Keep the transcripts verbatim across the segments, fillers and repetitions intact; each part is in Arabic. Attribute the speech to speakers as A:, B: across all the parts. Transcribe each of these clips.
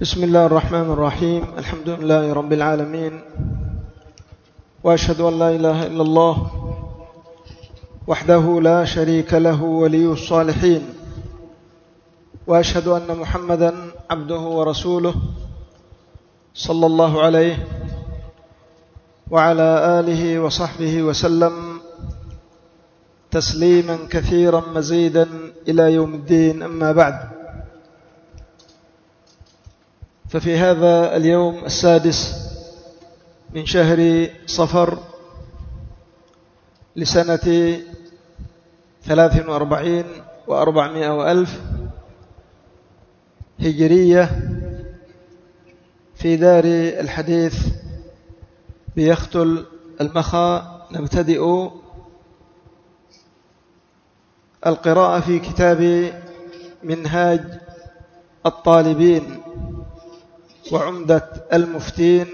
A: بسم الله الرحمن الرحيم. الحمد لله رب العالمين، وأشهد أن لا إله إلا الله وحده لا شريك له ولي الصالحين، وأشهد أن محمدا عبده ورسوله صلى الله عليه وعلى آله وصحبه وسلم تسليما كثيرا مزيدا إلى يوم الدين. أما بعد، ففي هذا اليوم السادس من شهر صفر لسنة ثلاث وأربعين وأربعمائة وألف هجرية في دار الحديث بيختل المخا نبتدئ القراءة في كتاب منهاج الطالبين وعمدة المفتين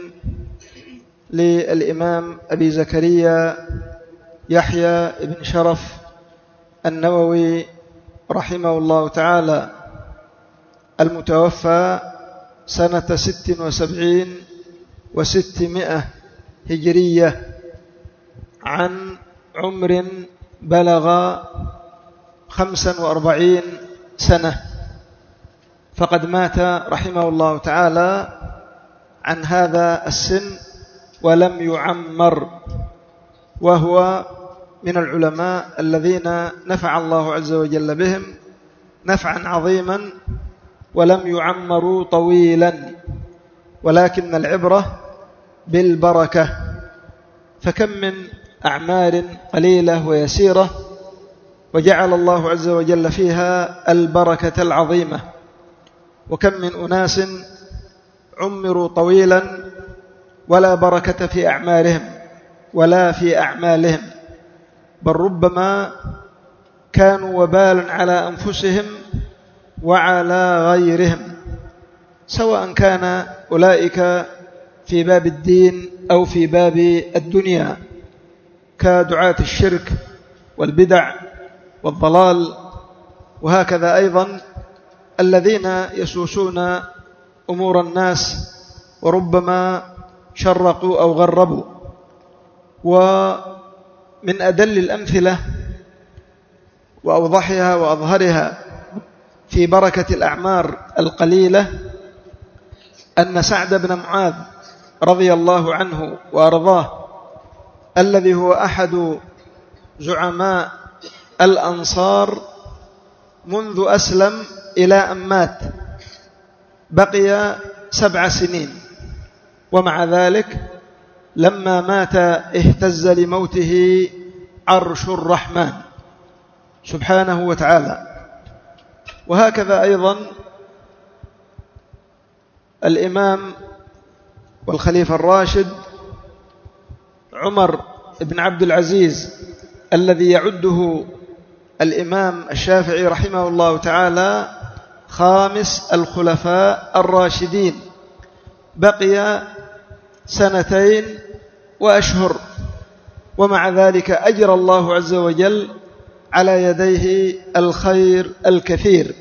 A: للإمام أبي زكريا يحيى بن شرف النووي رحمه الله تعالى، المتوفى سنة ست وسبعين وستمائة هجرية، عن عمر بلغ خمسا وأربعين سنة، فقد مات رحمه الله تعالى عن هذا السن ولم يعمر، وهو من العلماء الذين نفع الله عز وجل بهم نفعا عظيما ولم يعمروا طويلا، ولكن العبرة بالبركة، فكم من أعمار قليلة ويسيرة وجعل الله عز وجل فيها البركة العظيمة، وكم من أناس عمروا طويلا ولا بركة في أعمارهم ولا في أعمالهم، بل ربما كانوا وبالا على أنفسهم وعلى غيرهم، سواء كان أولئك في باب الدين أو في باب الدنيا، كدعاة الشرك والبدع والضلال، وهكذا أيضا الذين يسوسون أمور الناس وربما شرقوا أو غربوا. ومن أدل الأمثلة وأوضحها وأظهرها في بركة الأعمار القليلة أن سعد بن معاذ رضي الله عنه وأرضاه، الذي هو أحد زعماء الأنصار منذ أسلم إلى أن مات، بقي سبع سنين، ومع ذلك لما مات اهتز لموته عرش الرحمن سبحانه وتعالى. وهكذا أيضا الإمام والخليفة الراشد عمر بن عبد العزيز، الذي يعده الإمام الشافعي رحمه الله تعالى خامس الخلفاء الراشدين، بقي سنتين وأشهر، ومع ذلك أجرى الله عز وجل على يديه الخير الكثير.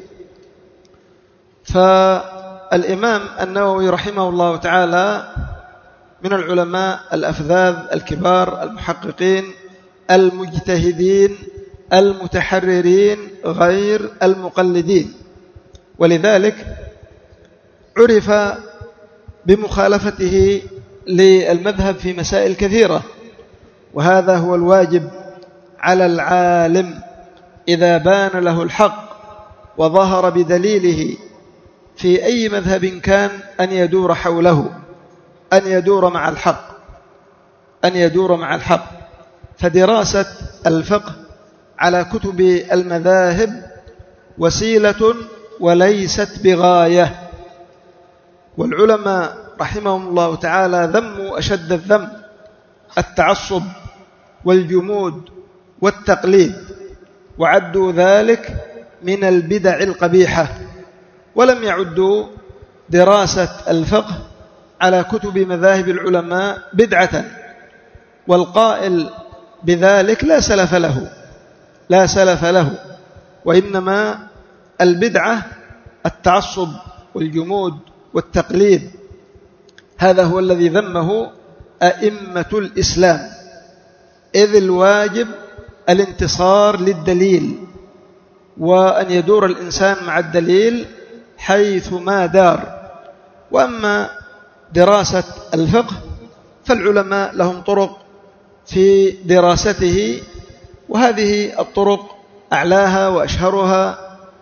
A: فالإمام النووي رحمه الله تعالى من العلماء الأفذاذ الكبار المحققين المجتهدين المتحررين غير المقلدين، ولذلك عرف بمخالفته للمذهب في مسائل كثيرة، وهذا هو الواجب على العالم إذا بان له الحق وظهر بدليله في أي مذهب كان أن يدور حوله، أن يدور مع الحق، أن يدور مع الحق. فدراسة الفقه على كتب المذاهب وسيلة وليست بغاية، والعلماء رحمهم الله تعالى ذموا أشد الذم التعصب والجمود والتقليد، وعدوا ذلك من البدع القبيحة، ولم يعدوا دراسة الفقه على كتب مذاهب العلماء بدعة، والقائل بذلك لا سلف له لا سلف له وإنما البدعة التعصب والجمود والتقليد. هذا هو الذي ذمه أئمة الإسلام، إذ الواجب الانتصار للدليل، وأن يدور الإنسان مع الدليل حيث ما دار. وأما دراسة الفقه فالعلماء لهم طرق في دراسته، وهذه الطرق أعلاها وأشهرها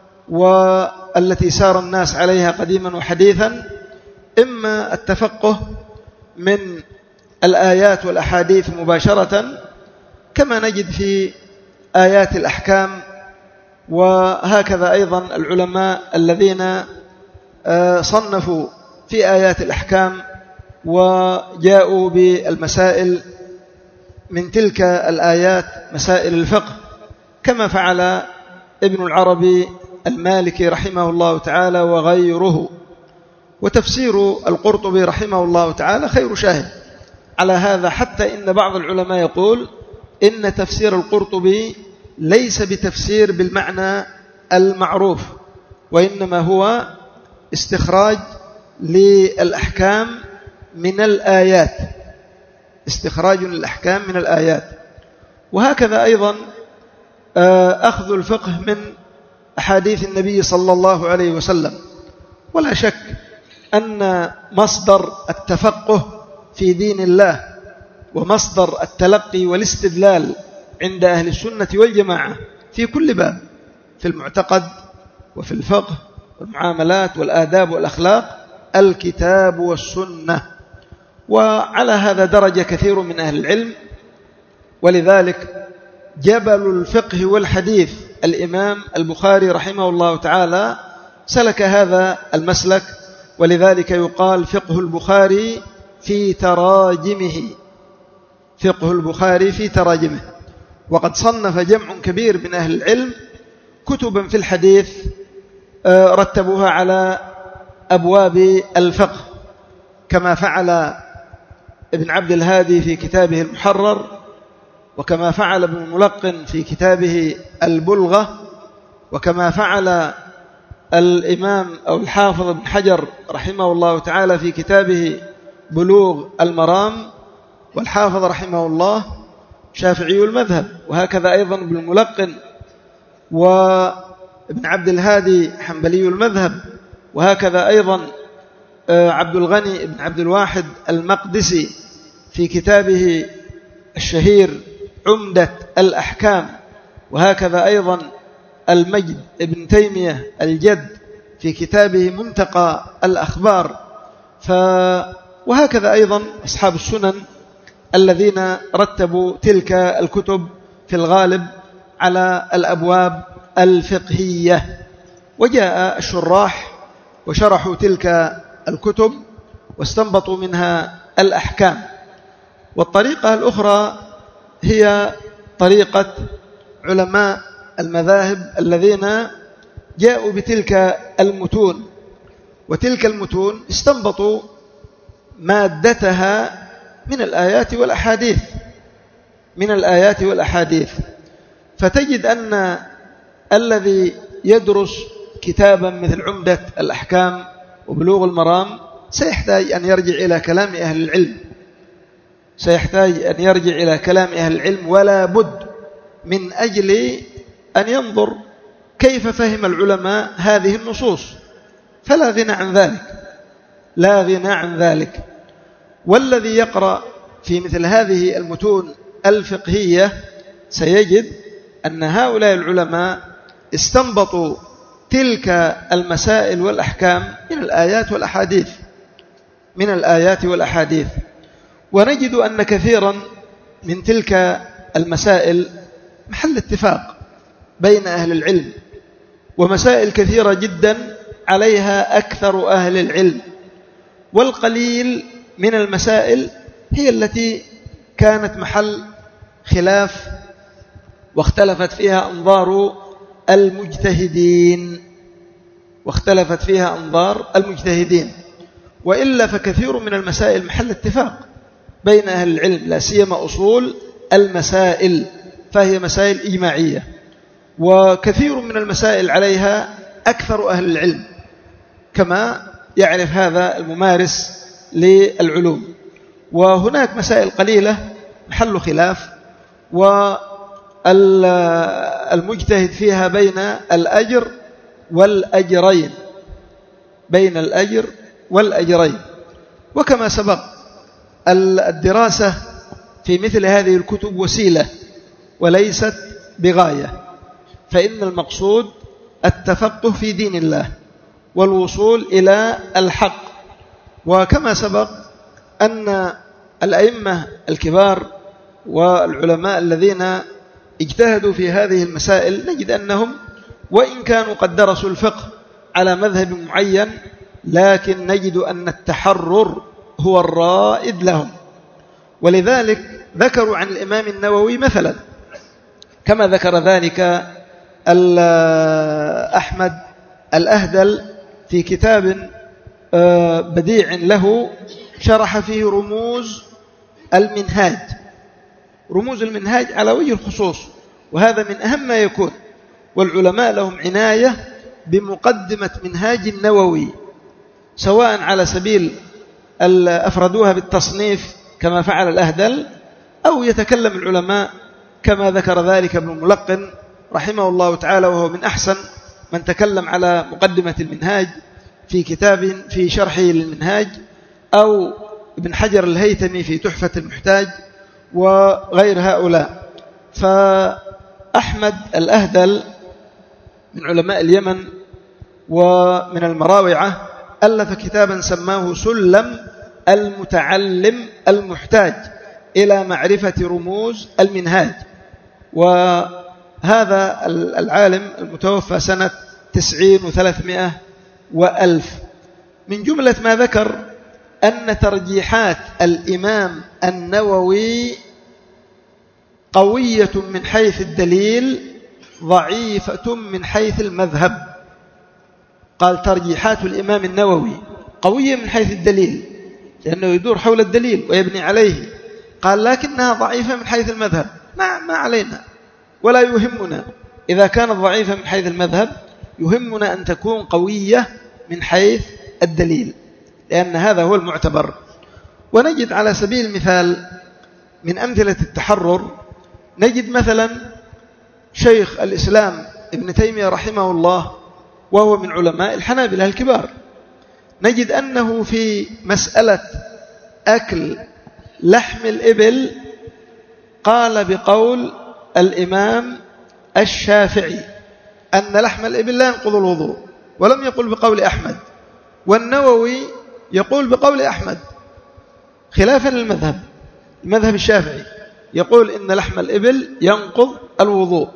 A: والتي سار الناس عليها قديما وحديثا إما التفقه من الآيات والأحاديث مباشرة، كما نجد في آيات الأحكام، وهكذا أيضا العلماء الذين صنفوا في آيات الأحكام وجاءوا بالمسائل من تلك الآيات مسائل الفقه، كما فعل ابن العربي المالكي رحمه الله تعالى وغيره. وتفسير القرطبي رحمه الله تعالى خير شاهد على هذا، حتى إن بعض العلماء يقول إن تفسير القرطبي ليس بتفسير بالمعنى المعروف، وإنما هو استخراج للأحكام من الآيات، استخراج للأحكام من الآيات. وهكذا أيضا أخذ الفقه من أحاديث النبي صلى الله عليه وسلم. ولا شك أن مصدر التفقه في دين الله ومصدر التلقي والاستدلال عند أهل السنة والجماعة في كل باب، في المعتقد وفي الفقه والمعاملات والآداب والأخلاق، الكتاب والسنة. وعلى هذا درجة كثير من أهل العلم، ولذلك جبل الفقه والحديث الإمام البخاري رحمه الله تعالى سلك هذا المسلك، ولذلك يقال فقه البخاري في تراجمه، فقه البخاري في تراجمه. وقد صنف جمع كبير من أهل العلم كتبا في الحديث رتبوها على أبواب الفقه، كما فعل ابن عبد الهادي في كتابه المحرر، وكما فعل ابن الملقن في كتابه البلغة، وكما فعل الإمام أو الحافظ ابن حجر رحمه الله تعالى في كتابه بلوغ المرام، والحافظ رحمه الله شافعي المذهب، وهكذا أيضا ابن الملقن، وابن عبد الهادي حنبلي المذهب، وهكذا أيضا عبد الغني بن عبد الواحد المقدسي في كتابه الشهير عمدة الأحكام، وهكذا أيضا المجد ابن تيمية الجد في كتابه منتقى الأخبار. ف وهكذا أيضا أصحاب السنن الذين رتبوا تلك الكتب في الغالب على الأبواب الفقهية. وجاء الشراح وشرحوا تلك الكتب واستنبطوا منها الأحكام. والطريقة الأخرى هي طريقة علماء المذاهب الذين جاءوا بتلك المتون، وتلك المتون استنبطوا مادتها من الآيات والأحاديث، من الآيات والأحاديث. فتجد أن الذي يدرس كتابا مثل عمدة الأحكام وبلوغ المرام سيحتاج أن يرجع إلى كلام أهل العلم، سيحتاج أن يرجع إلى كلام أهل العلم، ولا بد من أجل أن ينظر كيف فهم العلماء هذه النصوص، فلا غنى عن ذلك، لا غنى عن ذلك. والذي يقرأ في مثل هذه المتون الفقهية سيجد أن هؤلاء العلماء استنبطوا تلك المسائل والأحكام من الآيات والأحاديث، من الآيات والأحاديث. ونجد أن كثيرا من تلك المسائل محل اتفاق بين أهل العلم، ومسائل كثيرة جدا عليها أكثر أهل العلم، والقليل من المسائل هي التي كانت محل خلاف واختلفت فيها أنظار المجتهدين، واختلفت فيها أنظار المجتهدين. وإلا فكثير من المسائل محل اتفاق بين أهل العلم، لا سيما أصول المسائل، فهي مسائل إجماعية. وكثير من المسائل عليها أكثر أهل العلم، كما يعرف هذا الممارس للعلوم. وهناك مسائل قليلة محل خلاف، والمجتهد فيها بين الأجر والأجرين، بين الأجر والأجرين. وكما سبق الدراسة في مثل هذه الكتب وسيلة وليست بغاية، فإن المقصود التفقه في دين الله والوصول إلى الحق. وكما سبق أن الأئمة الكبار والعلماء الذين اجتهدوا في هذه المسائل نجد أنهم وإن كانوا قد درسوا الفقه على مذهب معين، لكن نجد أن التحرر هو الرائد لهم. ولذلك ذكروا عن الإمام النووي مثلا كما ذكر ذلك أحمد الأهدل في كتاب بديع له شرح فيه رموز المنهاج، رموز المنهاج على وجه الخصوص، وهذا من أهم ما يكون. والعلماء لهم عناية بمقدمة منهاج النووي، سواء على سبيل أفردوها بالتصنيف كما فعل الأهدل، أو يتكلم العلماء كما ذكر ذلك ابن الملقن رحمه الله تعالى، وهو من أحسن من تكلم على مقدمة المنهاج في كتاب في شرحه للمنهاج، أو ابن حجر الهيثمي في تحفة المحتاج، وغير هؤلاء. فأحمد الأهدل من علماء اليمن ومن المراوعة ألف كتابا سماه سلم المتعلم المحتاج إلى معرفة رموز المنهاج. وهذا العالم المتوفى سنة تسعين وثلاثمائة وألف. من جملة ما ذكر أن ترجيحات الإمام النووي قوية من حيث الدليل، ضعيفة من حيث المذهب. قال ترجيحات الإمام النووي قوية من حيث الدليل، لأنه يدور حول الدليل ويبني عليه. قال لكنها ضعيفة من حيث المذهب، ما, ما علينا ولا يهمنا إذا كانت ضعيفة من حيث المذهب، يهمنا أن تكون قوية من حيث الدليل، لأن هذا هو المعتبر. ونجد على سبيل المثال من أمثلة التحرر، نجد مثلا شيخ الإسلام ابن تيمية رحمه الله، وهو من علماء الحنابلة الكبار، نجد أنه في مسألة أكل لحم الإبل قال بقول الإمام الشافعي أن لحم الإبل لا ينقض الوضوء، ولم يقل بقول أحمد. والنووي يقول بقول أحمد خلافا للمذهب، المذهب الشافعي يقول إن لحم الإبل ينقض الوضوء،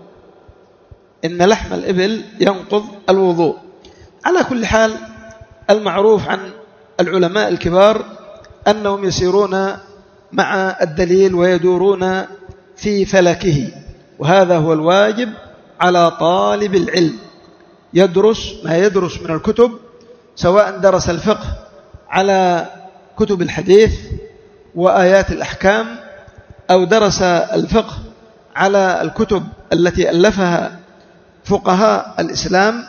A: إن لحم الإبل ينقض الوضوء. على كل حال المعروف عن العلماء الكبار أنهم يسيرون مع الدليل ويدورون في فلكه، وهذا هو الواجب على طالب العلم، يدرس ما يدرس من الكتب، سواء درس الفقه على كتب الحديث وآيات الأحكام، أو درس الفقه على الكتب التي ألفها فقهاء الإسلام،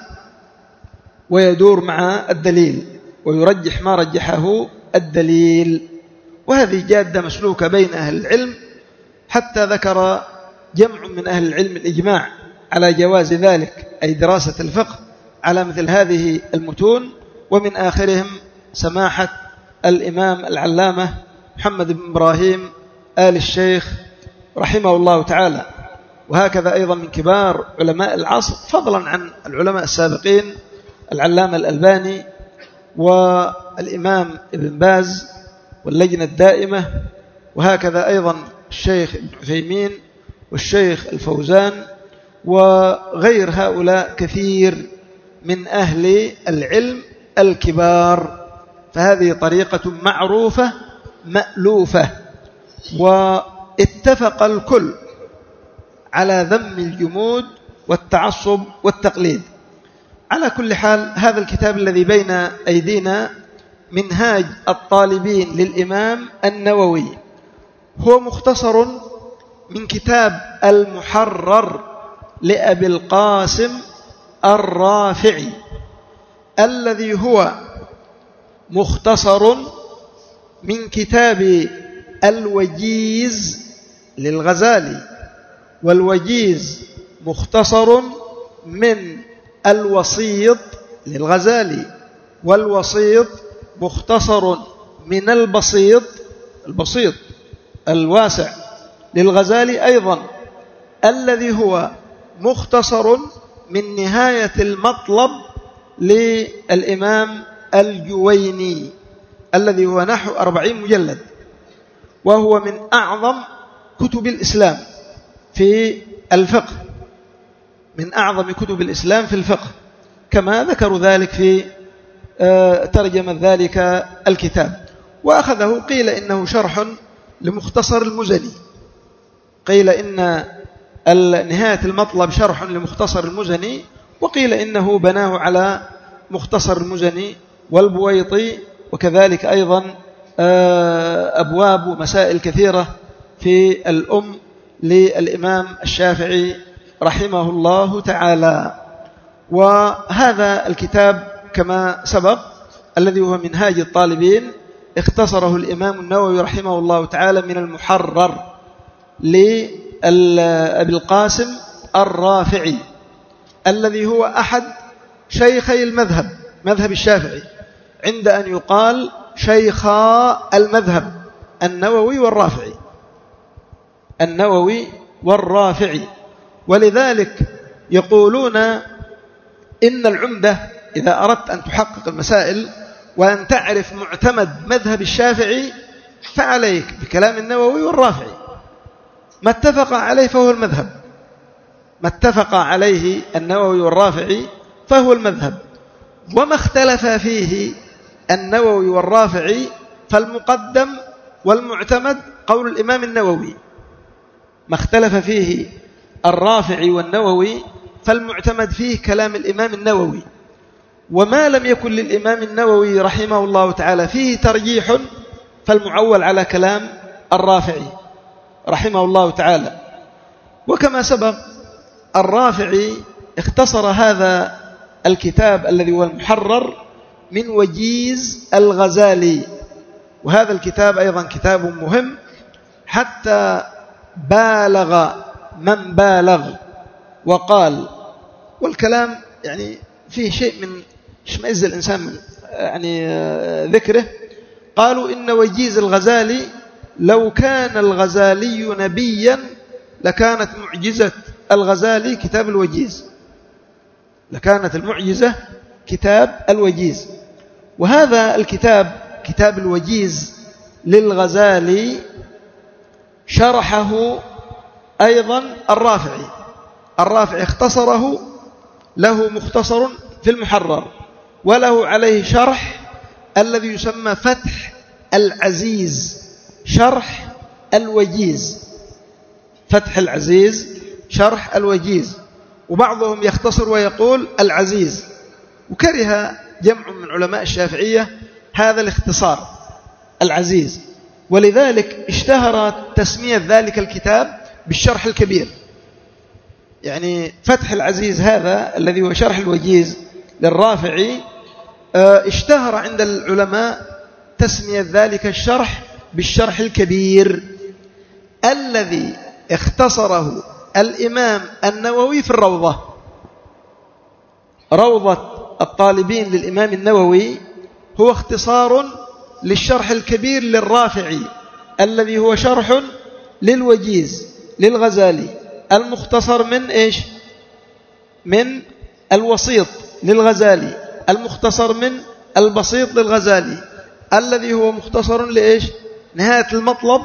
A: ويدور مع الدليل ويرجح ما رجحه الدليل. وهذه جادة مسلوكة بين أهل العلم، حتى ذكر جمع من أهل العلم الإجماع على جواز ذلك، أي دراسة الفقه على مثل هذه المتون. ومن آخرهم سماحة الإمام العلامة محمد بن إبراهيم آل الشيخ رحمه الله تعالى. وهكذا أيضا من كبار علماء العصر، فضلا عن العلماء السابقين، العلامة الألباني والإمام ابن باز واللجنة الدائمة، وهكذا أيضا الشيخ ابن عثيمين والشيخ الفوزان وغير هؤلاء كثير من أهل العلم الكبار. فهذه طريقة معروفة مألوفة، واتفق الكل على ذم الجمود والتعصب والتقليد. على كل حال هذا الكتاب الذي بين أيدينا منهاج الطالبين للإمام النووي هو مختصر من كتاب المحرر لأبي القاسم الرافعي، الذي هو مختصر من كتاب الوجيز للغزالي، والوجيز مختصر من الوسيط للغزالي، والوسيط مختصر من البسيط البسيط الواسع للغزالي أيضا، الذي هو مختصر من نهاية المطلب للإمام الجويني، الذي هو نحو أربعين مجلد، وهو من أعظم كتب الإسلام في الفقه، من أعظم كتب الإسلام في الفقه، كما ذكروا ذلك في ترجمة ذلك الكتاب. وأخذه قيل إنه شرح لمختصر المزني، قيل إن نهاية المطلب شرح لمختصر المزني، وقيل إنه بناه على مختصر المزني والبويطي، وكذلك أيضا أبواب ومسائل كثيرة في الأم للإمام الشافعي رحمه الله تعالى. وهذا الكتاب كما سبق الذي هو منهاج الطالبين اختصره الإمام النووي رحمه الله تعالى من المحرر لأبي القاسم الرافعي، الذي هو أحد شيخي المذهب، مذهب الشافعي، عند أن يقال شيخا المذهب النووي والرافعي، النووي والرافعي. ولذلك يقولون إن العمدة إذا أردت أن تحقق المسائل وأن تعرف معتمد مذهب الشافعي فعليك بكلام النووي والرافعي، ما اتفق عليه فهو المذهب، ما اتفق عليه النووي والرافعي فهو المذهب، وما اختلف فيه النووي والرافعي فالمقدم والمعتمد قول الإمام النووي، ما اختلف فيه الرافعي والنووي فالمعتمد فيه كلام الإمام النووي، وما لم يكن للإمام النووي رحمه الله تعالى فيه ترجيح فالمعول على كلام الرافعي رحمه الله تعالى. وكما سبق الرافعي اختصر هذا الكتاب الذي هو المحرر من وجيز الغزالي، وهذا الكتاب أيضا كتاب مهم، حتى بالغ من بالغ وقال، والكلام يعني فيه شيء من اشمئز الإنسان من يعني ذكره، قالوا إن وجيز الغزالي لو كان الغزالي نبيا لكانت معجزة الغزالي كتاب الوجيز، لكانت المعجزة كتاب الوجيز. وهذا الكتاب كتاب الوجيز للغزالي شرحه أيضا الرافعي، الرافعي اختصره، له مختصر في المحرر، وله عليه شرح الذي يسمى فتح العزيز شرح الوجيز، فتح العزيز شرح الوجيز، وبعضهم يختصر ويقول العزيز، وكره جمع من علماء الشافعية هذا الاختصار العزيز، ولذلك اشتهر تسمية ذلك الكتاب بالشرح الكبير. يعني فتح العزيز هذا الذي هو شرح الوجيز للرافعي اشتهر عند العلماء تسمية ذلك الشرح بالشرح الكبير، الذي اختصره الإمام النووي في الروضة، روضة الطالبين للإمام النووي هو اختصار للشرح الكبير للرافعي الذي هو شرح للوجيز للغزالي، المختصر من إيش؟ من الوسيط للغزالي، المختصر من البسيط للغزالي، الذي هو مختصر لإيش؟ نهاية المطلب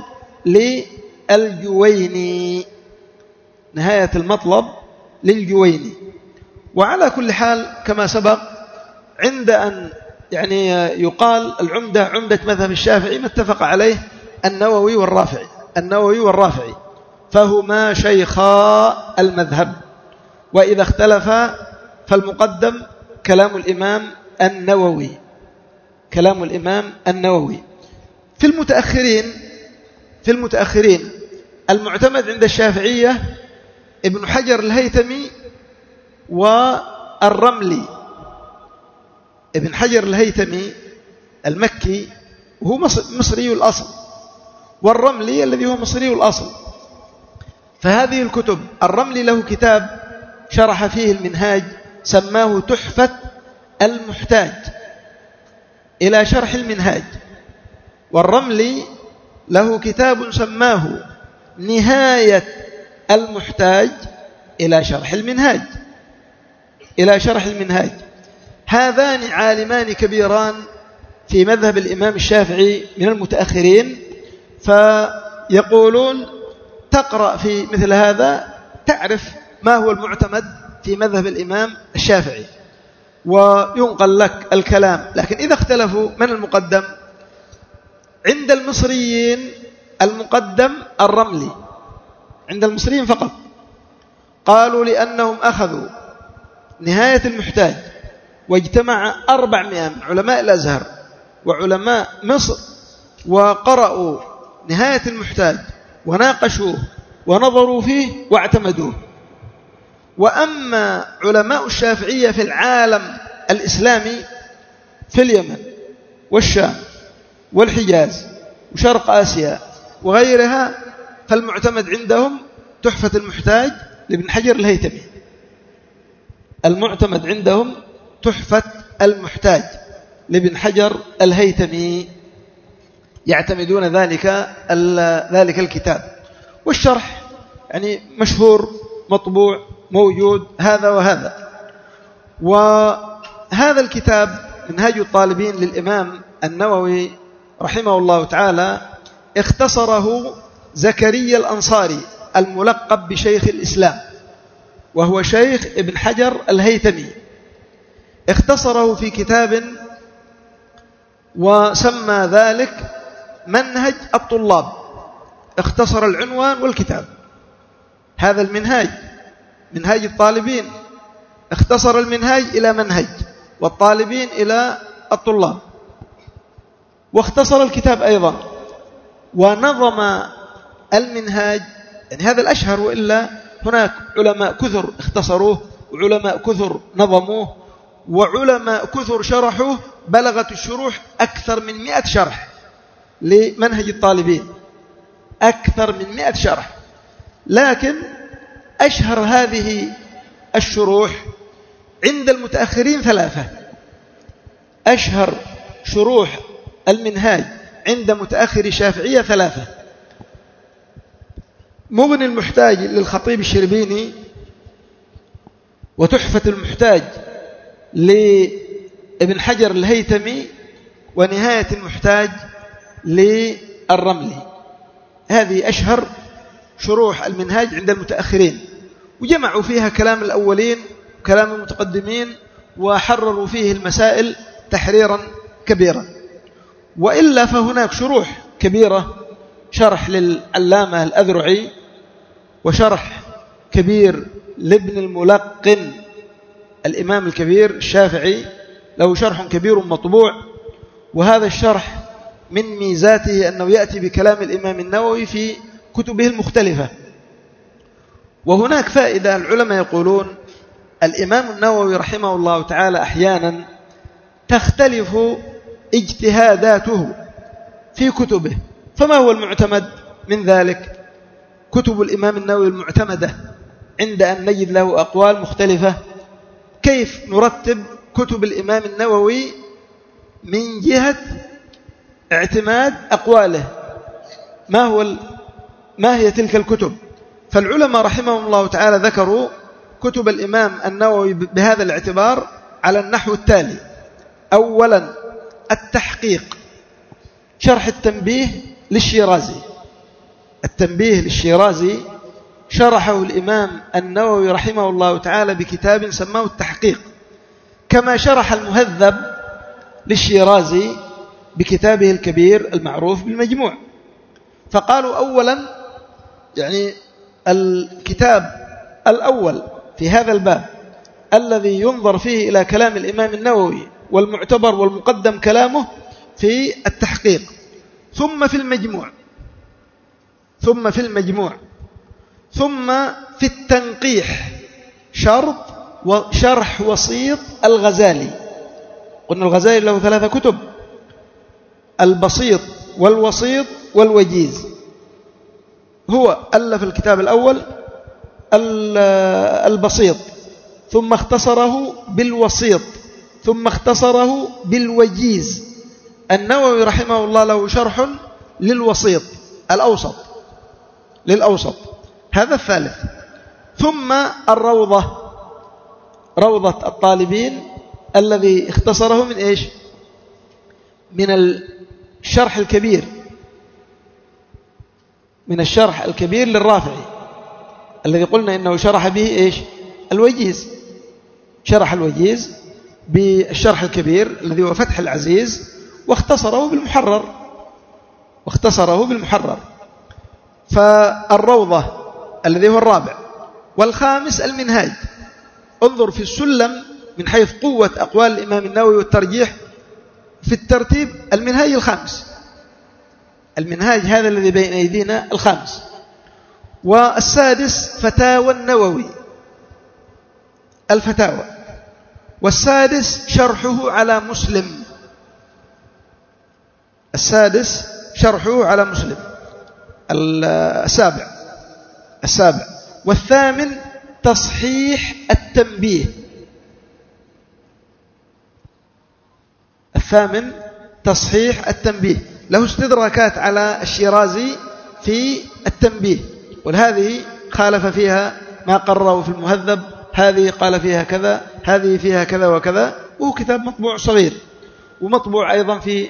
A: للجويني، نهاية المطلب للجويني. وعلى كل حال كما سبق عند أن يعني يقال العمدة عمدة مذهب الشافعي ما اتفق عليه النووي والرافعي، النووي والرافعي فهما شيخا المذهب، وإذا اختلفا فالمقدم كلام الإمام النووي، كلام الإمام النووي. في المتأخرين في المتأخرين المعتمد عند الشافعية ابن حجر الهيثمي والرملي. ابن حجر الهيثمي المكي وهو مصري الأصل، والرملي الذي هو مصري الأصل. فهذه الكتب، الرملي له كتاب شرح فيه المنهاج سماه تحفة المحتاج إلى شرح المنهاج، والرملي له كتاب سماه نهاية المحتاج إلى شرح المنهاج إلى شرح المنهاج. هذان عالمان كبيران في مذهب الإمام الشافعي من المتأخرين، فيقولون تقرأ في مثل هذا تعرف ما هو المعتمد في مذهب الإمام الشافعي وينقل لك الكلام. لكن إذا اختلفوا من المقدم عند المصريين، المقدم الرملي عند المصريين فقط، قالوا لأنهم أخذوا نهاية المحتاج واجتمع أربعمائة من علماء الأزهر وعلماء مصر وقرأوا نهاية المحتاج وناقشوه ونظروا فيه واعتمدوه. وأما علماء الشافعية في العالم الإسلامي في اليمن والشام والحجاز وشرق آسيا وغيرها، فالمعتمد عندهم تحفة المحتاج لابن حجر الهيثمي. المعتمد عندهم تحفة المحتاج لابن حجر الهيثمي، يعتمدون ذلك ذلك الكتاب. والشرح يعني مشهور مطبوع موجود هذا وهذا. وهذا الكتاب منهاج الطالبين للإمام النووي رحمه الله تعالى اختصره زكريا الأنصاري الملقب بشيخ الإسلام، وهو شيخ ابن حجر الهيثمي، اختصره في كتاب وسمى ذلك منهج الطلاب، اختصر العنوان والكتاب. هذا المنهاج منهاج الطالبين، اختصر المنهاج إلى منهج والطالبين إلى الطلاب، واختصر الكتاب أيضا ونظم المنهاج. يعني هذا الأشهر، وإلا هناك علماء كثر اختصروه وعلماء كثر نظموه وعلماء كثر شرحوه، بلغت الشروح أكثر من مئة شرح لمنهج الطالبين، أكثر من مئة شرح. لكن أشهر هذه الشروح عند المتأخرين ثلاثة. أشهر شروح المنهاج عند متأخر الشافعية ثلاثة: مغني المحتاج للخطيب الشربيني، وتحفة المحتاج لابن حجر الهيثمي، ونهاية المحتاج للرملي. هذه أشهر شروح المنهاج عند المتأخرين، وجمعوا فيها كلام الأولين وكلام المتقدمين وحرروا فيه المسائل تحريرا كبيرا. وإلا فهناك شروح كبيرة، شرح للعلامة الأذرعي، وشرح كبير لابن الملقن الإمام الكبير الشافعي، له شرح كبير مطبوع. وهذا الشرح من ميزاته أنه يأتي بكلام الإمام النووي في كتبه المختلفة. وهناك فائدة، العلماء يقولون الإمام النووي رحمه الله تعالى أحيانا تختلف اجتهاداته في كتبه، فما هو المعتمد من ذلك؟ كتب الإمام النووي المعتمدة عند أن نجد له أقوال مختلفة. كيف نرتب كتب الإمام النووي من جهة اعتماد أقواله؟ ما هو ما هي تلك الكتب؟ فالعلماء رحمهم الله تعالى ذكروا كتب الإمام النووي بهذا الاعتبار على النحو التالي: أولا التحقيق، شرح التنبيه للشيرازي. التنبيه للشيرازي شرحه الإمام النووي رحمه الله تعالى بكتاب سماه التحقيق، كما شرح المهذب للشيرازي بكتابه الكبير المعروف بالمجموع. فقالوا أولا، يعني الكتاب الأول في هذا الباب الذي ينظر فيه إلى كلام الإمام النووي والمعتبر والمقدم كلامه في التحقيق، ثم في المجموع، ثم في المجموع ثم في التنقيح، شرط وشرح وسيط الغزالي. قلنا الغزالي له ثلاثة كتب: البسيط والوسيط والوجيز. هو ألف الكتاب الأول البسيط، ثم اختصره بالوسيط، ثم اختصره بالوجيز. النووي رحمه الله له شرح للوسيط الأوسط للأوسط هذا الثالث. ثم الروضة، روضة الطالبين الذي اختصره من إيش؟ من الشرح الكبير، من الشرح الكبير للرافعي الذي قلنا إنه شرح به إيش؟ الوجيز. شرح الوجيز بالشرح الكبير الذي هو فتح العزيز، واختصره بالمحرر واختصره بالمحرر فالروضة الذي هو الرابع. والخامس المنهاج. انظر في السلم من حيث قوة أقوال الإمام النووي والترجيح في الترتيب، المنهاج الخامس، المنهاج هذا الذي بين أيدينا الخامس. والسادس فتاوى النووي، الفتاوى. والسادس شرحه على مسلم، السادس شرحه على مسلم. السابع السابع والثامن تصحيح التنبيه، الثامن تصحيح التنبيه. له استدراكات على الشيرازي في التنبيه، وهذه خالف فيها ما قرره في المهذب، هذه قال فيها كذا، هذه فيها كذا وكذا. وهو كتاب مطبوع صغير، ومطبوع أيضا في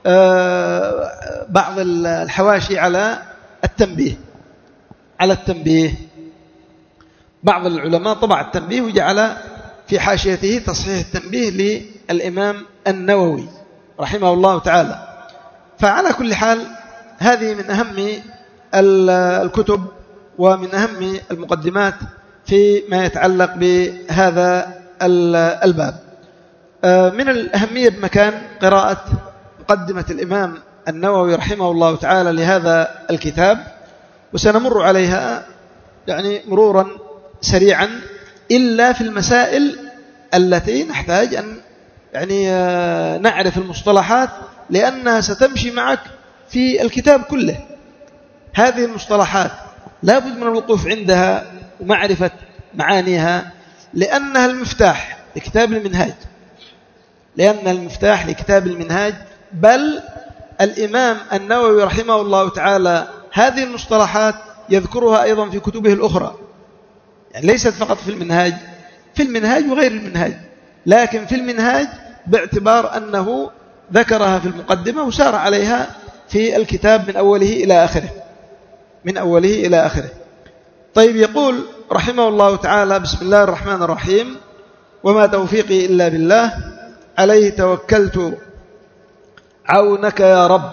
A: بعض الحواشي على التنبيه على التنبيه بعض العلماء طبع التنبيه وجعل في حاشيته تصحيح التنبيه للإمام النووي رحمه الله تعالى. فعلى كل حال هذه من أهم الكتب ومن أهم المقدمات فيما يتعلق بهذا الباب. من الأهمية بمكان قراءة مقدمة الإمام النووي رحمه الله تعالى لهذا الكتاب، وسنمر عليها يعني مرورا سريعا إلا في المسائل التي نحتاج أن يعني نعرف المصطلحات، لأنها ستمشي معك في الكتاب كله. هذه المصطلحات لا بد من الوقوف عندها ومعرفة معانيها، لأنها المفتاح لكتاب المنهاج لأنها المفتاح لكتاب المنهاج. بل الإمام النووي رحمه الله تعالى هذه المصطلحات يذكرها أيضا في كتبه الأخرى، يعني ليست فقط في المنهاج، في المنهاج وغير المنهاج، لكن في المنهاج باعتبار أنه ذكرها في المقدمة وسار عليها في الكتاب من أوله إلى آخره من أوله إلى آخره. طيب، يقول رحمه الله تعالى: بسم الله الرحمن الرحيم، وما توفيقي إلا بالله، عليه توكلت عونك يا رب.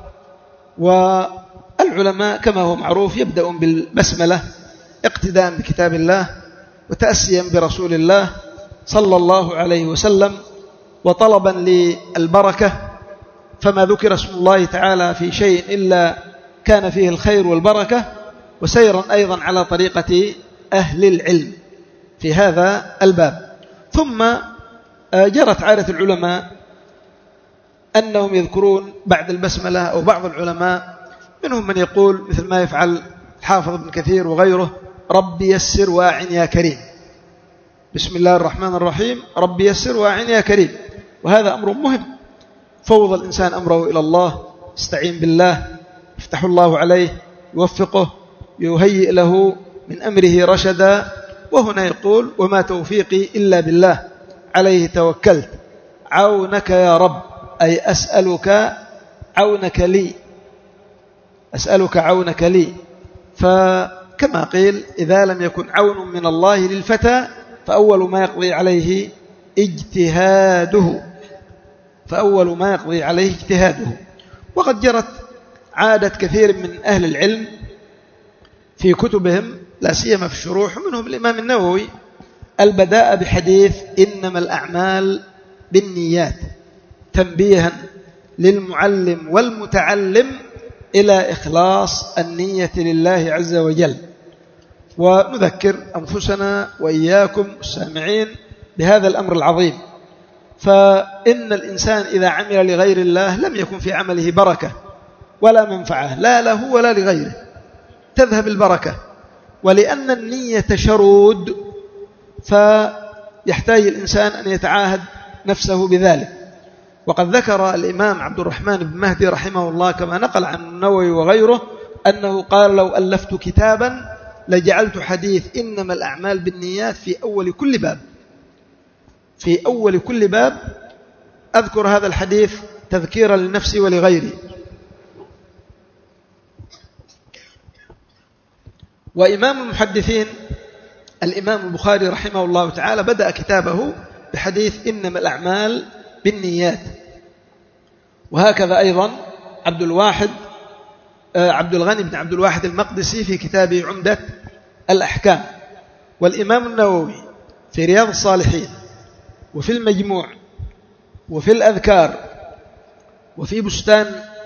A: والعلماء كما هو معروف يبدأون بالبسملة اقتداء بكتاب الله وتأسيا برسول الله صلى الله عليه وسلم، وطلبا للبركة، فما ذكر اسم الله تعالى في شيء إلا كان فيه الخير والبركة، وسيرا أيضا على طريقة أهل العلم في هذا الباب. ثم جرت عادة العلماء أنهم يذكرون بعد البسملة، أو بعض العلماء منهم من يقول مثل ما يفعل حافظ ابن كثير وغيره: ربي يسر واعن يا كريم. بسم الله الرحمن الرحيم، ربي يسر واعن يا كريم. وهذا أمر مهم، فوض الإنسان أمره إلى الله، استعين بالله، يفتح الله عليه، يوفقه، يهيئ له من أمره رشدا. وهنا يقول: وما توفيقي إلا بالله، عليه توكلت عونك يا رب، أي أسألك عونك لي أسألك عونك لي. فكما قيل: إذا لم يكن عون من الله للفتى فأول ما يقضي عليه اجتهاده فأول ما يقضي عليه اجتهاده. وقد جرت عادة كثير من أهل العلم في كتبهم، لا سيما في الشروح، ومنهم الإمام النووي، البداء بحديث إنما الأعمال بالنيات، تنبيها للمعلم والمتعلم إلى إخلاص النية لله عز وجل. ونذكر أنفسنا وإياكم السامعين بهذا الأمر العظيم، فإن الإنسان إذا عمل لغير الله لم يكن في عمله بركة ولا منفعة، لا له ولا لغيره، تذهب البركة. ولأن النية شرود فيحتاج الإنسان أن يتعاهد نفسه بذلك. وقد ذكر الإمام عبد الرحمن بن مهدي رحمه الله كما نقل عن النووي وغيره أنه قال: لو ألفت كتابا لجعلت حديث إنما الأعمال بالنيات في أول كل باب، في أول كل باب أذكر هذا الحديث تذكيرا لنفسي ولغيري. وإمام المحدثين الإمام البخاري رحمه الله تعالى بدأ كتابه بحديث إنما الأعمال بالنيات. وهكذا أيضا عبد الواحد عبد الغني بن عبد الواحد المقدسي في كتابه عمدة الأحكام، والإمام النووي في رياض الصالحين وفي المجموع وفي الأذكار وفي بستان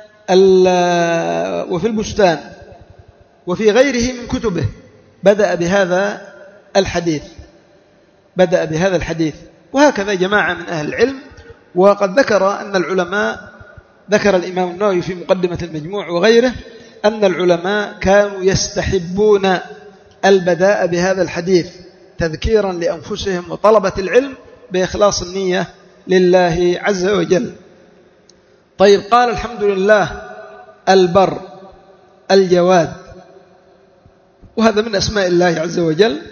A: وفي البستان وفي غيره من كتبه بدأ بهذا الحديث بدأ بهذا الحديث وهكذا جماعة من أهل العلم. وقد ذكر أن العلماء ذكر الإمام النووي في مقدمة المجموع وغيره أن العلماء كانوا يستحبون البداء بهذا الحديث تذكيرا لأنفسهم وطلبة العلم بإخلاص النية لله عز وجل. طيب، قال: الحمد لله البر الجواد، وهذا من أسماء الله عز وجل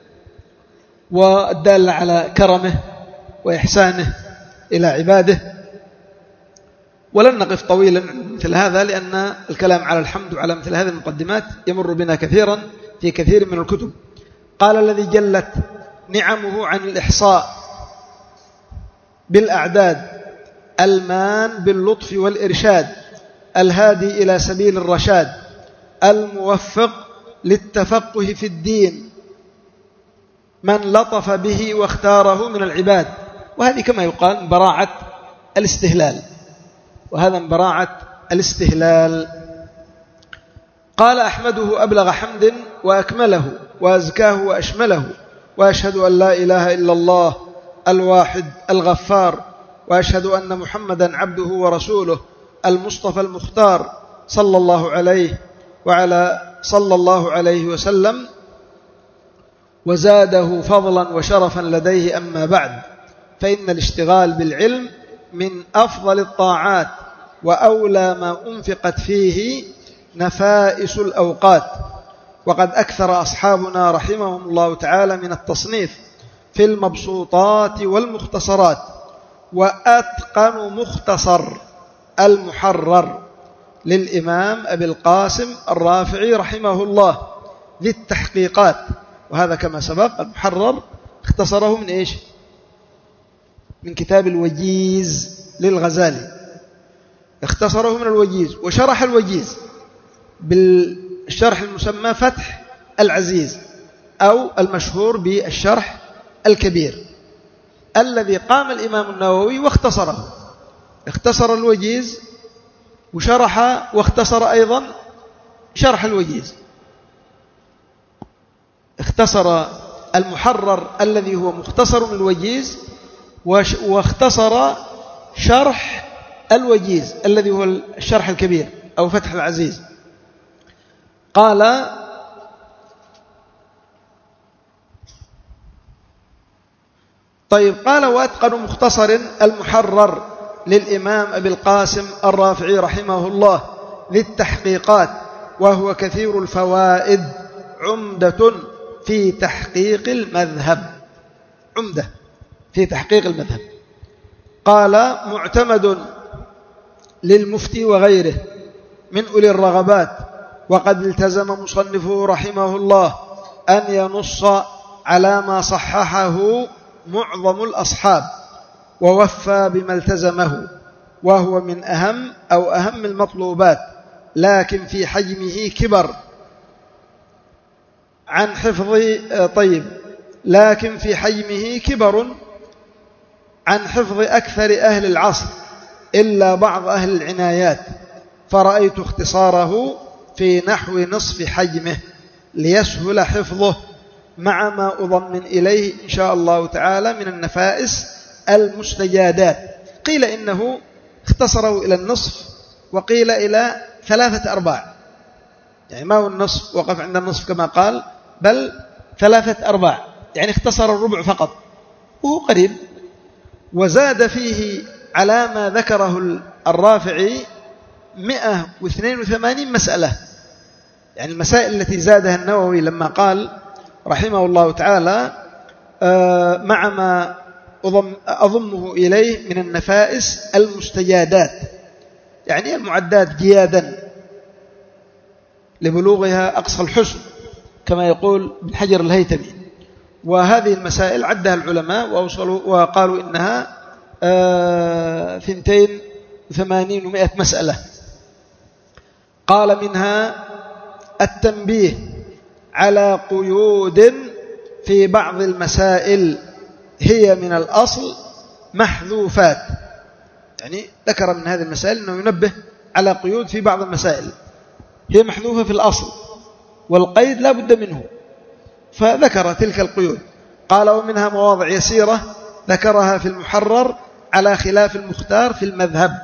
A: والدال على كرمه وإحسانه إلى عباده. ولن نقف طويلا مثل هذا لأن الكلام على الحمد وعلى مثل هذه المقدمات يمر بنا كثيرا في كثير من الكتب. قال: الذي جلت نعمه عن الإحصاء بالأعداد، المان باللطف والإرشاد، الهادي إلى سبيل الرشاد، الموفق للتفقه في الدين، من لطف به واختاره من العباد. وهذه كما يقال من براعة الاستهلال، وهذا من براعة الاستهلال. قال: أحمده أبلغ حمد وأكمله وأزكاه وأشمله، وأشهد أن لا إله إلا الله الواحد الغفار، وأشهد أن محمدا عبده ورسوله المصطفى المختار، صلى الله عليه وعلى صلى الله عليه وسلم، وزاده فضلا وشرفا لديه. أما بعد، فإن الاشتغال بالعلم من أفضل الطاعات وأولى ما أنفقت فيه نفائس الأوقات. وقد أكثر أصحابنا رحمهم الله تعالى من التصنيف في المبسوطات والمختصرات، وأتقن مختصر المحرر للإمام أبي القاسم الرافعي رحمه الله ذي التحقيقات. وهذا كما سبق المحرر اختصره من إيش؟ من كتاب الوجيز للغزالي، اختصره من الوجيز، وشرح الوجيز بالشرح المسمى فتح العزيز أو المشهور بالشرح الكبير، الذي قام الإمام النووي واختصره. اختصر الوجيز وشرح واختصر أيضا شرح الوجيز. اختصر المحرر الذي هو مختصر من الوجيز، واختصر شرح الوجيز الذي هو الشرح الكبير أو فتح العزيز. قال: طيب، قال: وأتقن مختصر المحرر للإمام أبي القاسم الرافعي رحمه الله ذي التحقيقات، وهو كثير الفوائد، عمدة في تحقيق المذهب. عمدة في تحقيق المذهب. قال: معتمد للمفتي وغيره من أولي الرغبات، وقد التزم مصنفه رحمه الله أن ينص على ما صححه معظم الأصحاب، ووفى بما التزمه، وهو من أهم أو أهم المطلوبات، لكن في حجمه كبر عن حفظ طيب لكن في حجمه كبر عن حفظ أكثر أهل العصر إلا بعض أهل العنايات، فرأيت اختصاره في نحو نصف حجمه ليسهل حفظه، مع ما أضمن إليه إن شاء الله تعالى من النفائس المستجادات. قيل إنه اختصروا إلى النصف، وقيل إلى ثلاثة أرباع، يعني ما هو النصف وقف عند النصف كما قال، بل ثلاثة أرباع، يعني اختصر الربع فقط، وهو قريب. وزاد فيه على ما ذكره الرافعي مئة واثنين وثمانين مسألة، يعني المسائل التي زادها النووي لما قال رحمه الله تعالى مع ما أضمه إليه من النفائس المستجادات، يعني المعدات جيادا لبلوغها أقصى الحسن كما يقول ابن حجر الهيثمي. وهذه المسائل عدها العلماء وأوصلوا وقالوا إنها ثنتين وثمانين ومائة مسألة. قال منها التنبيه على قيود في بعض المسائل هي من الأصل محذوفات، يعني ذكر من هذه المسائل أنه ينبه على قيود في بعض المسائل هي محذوفة في الأصل، والقيد لا بد منه، فذكر تلك القيود. قال ومنها مواضع يسيرة ذكرها في المحرر على خلاف المختار في المذهب،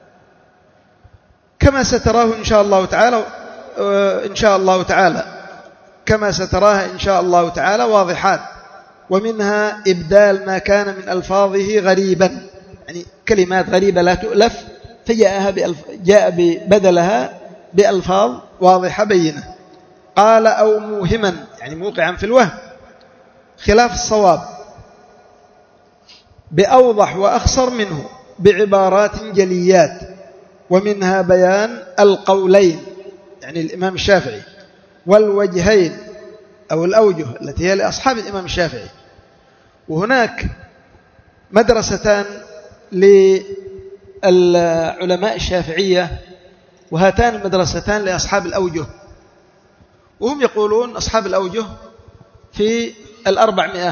A: كما ستراه إن شاء الله تعالى إن شاء الله تعالى كما ستراها إن شاء الله تعالى واضحات. ومنها إبدال ما كان من ألفاظه غريبا، يعني كلمات غريبة لا تؤلف فجاءها بألف جاء بدلها بألفاظ واضحة بينة. قال أو موهما، يعني موقعا في الوهم خلاف الصواب بأوضح وأخصر منه بعبارات جليات. ومنها بيان القولين، يعني الإمام الشافعي، والوجهين أو الأوجه التي هي لأصحاب الإمام الشافعي. وهناك مدرستان للعلماء الشافعية، وهاتان المدرستان لأصحاب الأوجه، وهم يقولون أصحاب الأوجه في الأربعمائة.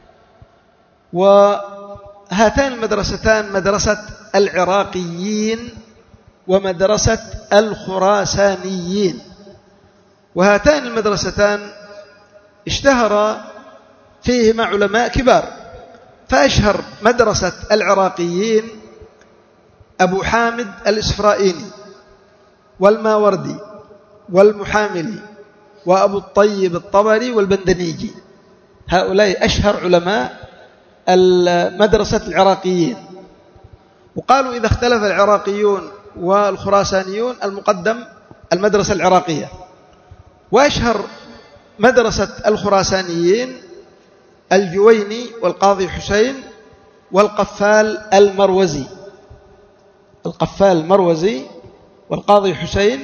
A: وهاتان المدرستان مدرسة العراقيين ومدرسة الخراسانيين، وهاتان المدرستان اشتهر فيهما علماء كبار. فأشهر مدرسة العراقيين أبو حامد الإسفرائيني والماوردي والمحاملي وأبو الطيب الطبري والبندنيجي، هؤلاء أشهر علماء المدرسة العراقيين. وقالوا إذا اختلف العراقيون والخراسانيون المقدم المدرسة العراقية. وأشهر مدرسة الخراسانيين الجويني والقاضي حسين والقفال المروزي، القفال المروزي والقاضي حسين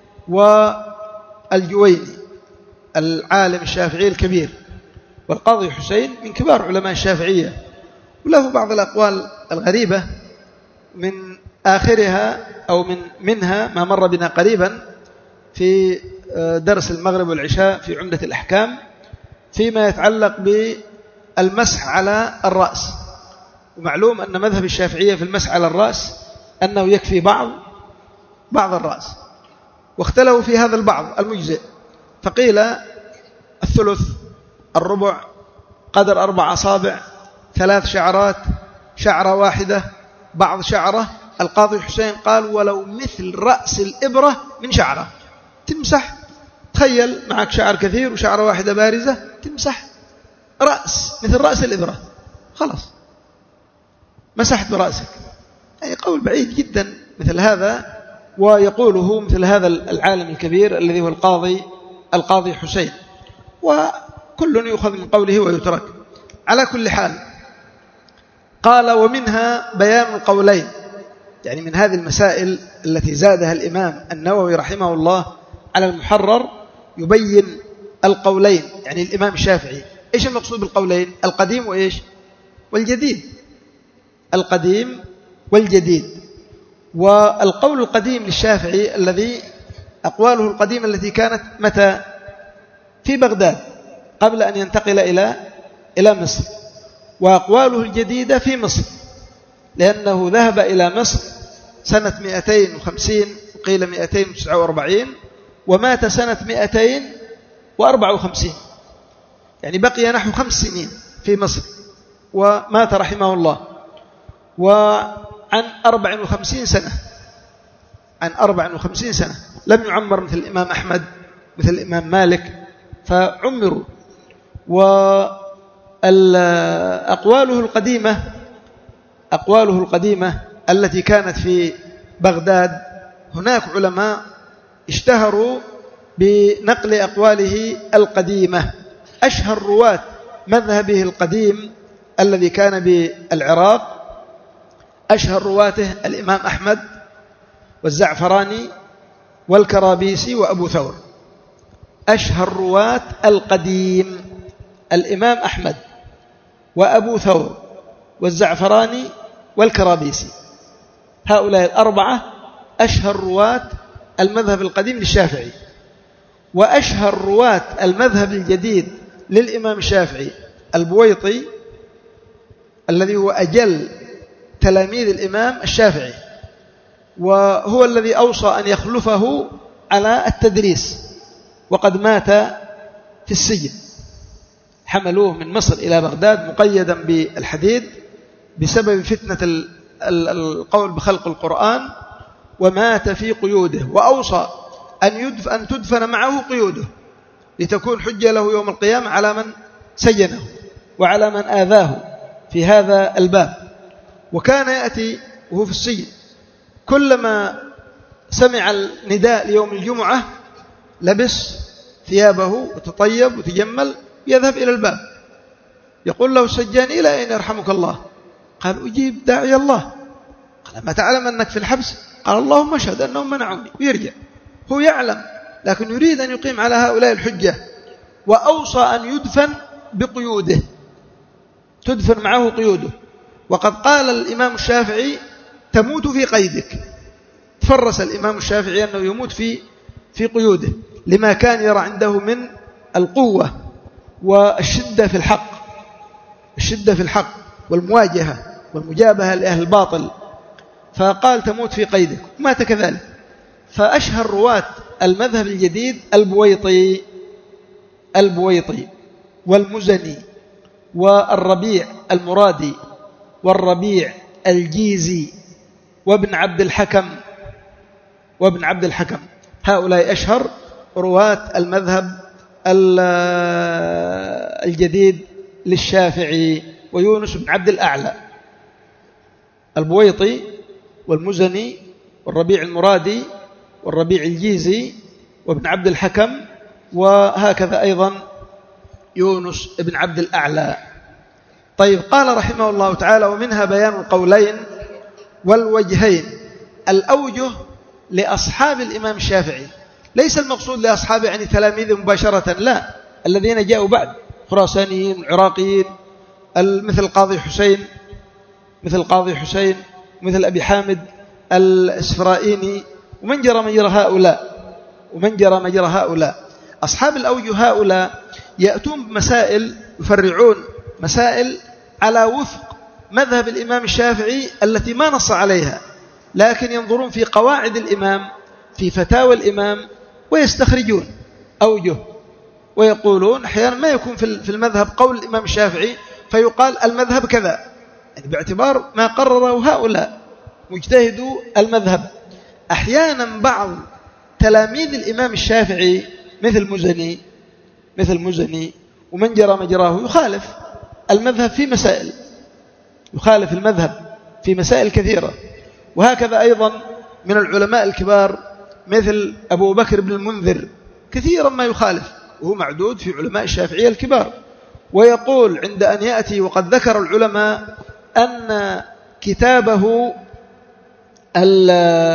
A: والجويني العالم الشافعي الكبير. والقاضي حسين من كبار علماء الشافعية، وله بعض الأقوال الغريبة، من آخرها أو من منها ما مر بنا قريبا في درس المغرب والعشاء في عمدة الأحكام فيما يتعلق بالمسح على الرأس. ومعلوم أن مذهب الشافعية في المسح على الرأس أنه يكفي بعض بعض الرأس، واختلفوا في هذا البعض المجزئ، فقيل الثلث، الربع، قدر أربع أصابع، ثلاث شعرات، شعرة واحدة، بعض شعرة. القاضي حسين قال ولو مثل رأس الإبرة من شعرة، تمسح. تخيل معك شعر كثير وشعرة واحدة بارزة، تمسح رأس مثل رأس الإبرة، خلاص مسحت برأسك. أي قول بعيد جدا مثل هذا، ويقوله مثل هذا العالم الكبير الذي هو القاضي القاضي حسين، وكل يؤخذ من قوله ويترك. على كل حال قال ومنها بيان القولين، يعني من هذه المسائل التي زادها الإمام النووي رحمه الله على المحرر يبين القولين، يعني الإمام الشافعي. إيش المقصود بالقولين؟ القديم وإيش والجديد، القديم والجديد. والقول القديم للشافعي الذي أقواله القديمة التي كانت متى في بغداد قبل أن ينتقل إلى إلى مصر، وأقواله الجديدة في مصر، لأنه ذهب إلى مصر سنة مئتين وخمسين وقيل مئتين وتسعة وأربعين، ومات سنة مئتين وأربعة وخمسين، يعني بقي نحو خمس سنين في مصر ومات رحمه الله. وعن أربع وخمسين سنة عن أربع وخمسين سنة لم يعمر مثل الإمام أحمد مثل الإمام مالك فعمروا. وأقواله القديمة أقواله القديمة التي كانت في بغداد هناك علماء اشتهروا بنقل أقواله القديمة. أشهر رواة مذهبه القديم الذي كان بالعراق أشهر رواته الإمام أحمد والزعفراني والكرابيسي وأبو ثور. أشهر رواة القديم الإمام أحمد وأبو ثور والزعفراني والكرابيسي، هؤلاء الأربعة أشهر رواة المذهب القديم للشافعي. وأشهر رواة المذهب الجديد للإمام الشافعي البويطي الذي هو أجل تلاميذ الإمام الشافعي، وهو الذي أوصى أن يخلفه على التدريس، وقد مات في السجن. حملوه من مصر إلى بغداد مقيدا بالحديد بسبب فتنة القول بخلق القرآن، ومات في قيوده، وأوصى أن تدفن معه قيوده لتكون حجة له يوم القيامة على من سجنه وعلى من آذاه في هذا الباب. وكان يأتي وهو في السجن كلما سمع النداء ليوم الجمعة لبس ثيابه وتطيب وتجمل يذهب إلى الباب، يقول له السجان: إلى أين يرحمك الله؟ قال: أجيب داعي الله. قال: ما تعلم أنك في الحبس؟ قال: اللهم اشهد أنهم منعوني. ويرجع، هو يعلم لكن يريد أن يقيم على هؤلاء الحجة. وأوصى أن يدفن بقيوده، تدفن معه قيوده. وقد قال الإمام الشافعي: تموت في قيدك. تفرس الإمام الشافعي أنه يموت في في قيوده لما كان يرى عنده من القوة والشدة في الحق الشدة في الحق والمواجهة والمجابهة لأهل الباطل، فقال: تموت في قيدك. مات كذلك. فأشهر رواة المذهب الجديد البويطي البويطي والمزني والربيع المرادي والربيع الجيزي وابن عبد الحكم وابن عبد الحكم هؤلاء أشهر رواة المذهب الجديد للشافعي. ويونس بن عبد الأعلى، البويطي والمزني والربيع المرادي والربيع الجيزي وابن عبد الحكم، وهكذا أيضا يونس بن عبد الأعلى. طيب، قال رحمه الله تعالى: ومنها بيان القولين والوجهين. الأوجه لأصحاب الإمام الشافعي، ليس المقصود لأصحاب يعني تلاميذه مباشرة، لا، الذين جاءوا بعد، خراسانيين عراقيين، مثل قاضي حسين مثل قاضي حسين مثل أبي حامد الإسفرائيني، ومن جرى مجرى هؤلاء ومن جرى مجرى هؤلاء. أصحاب الأوجه هؤلاء يأتون بمسائل، يفرعون مسائل على وفق مذهب الإمام الشافعي التي ما نص عليها، لكن ينظرون في قواعد الإمام، في فتاوى الإمام، ويستخرجون أوجه، ويقولون أحيانا ما يكون في المذهب قول الإمام الشافعي فيقال المذهب كذا، يعني باعتبار ما قرره هؤلاء مجتهدوا المذهب. أحيانا بعض تلاميذ الإمام الشافعي مثل مزني مثل مزني ومن جرى مجراه يخالف المذهب في مسائل يخالف المذهب في مسائل كثيرة. وهكذا أيضا من العلماء الكبار مثل أبو بكر بن المنذر كثيرا ما يخالف، وهو معدود في علماء الشافعية الكبار. ويقول عند أن يأتي، وقد ذكر العلماء أن كتابه ال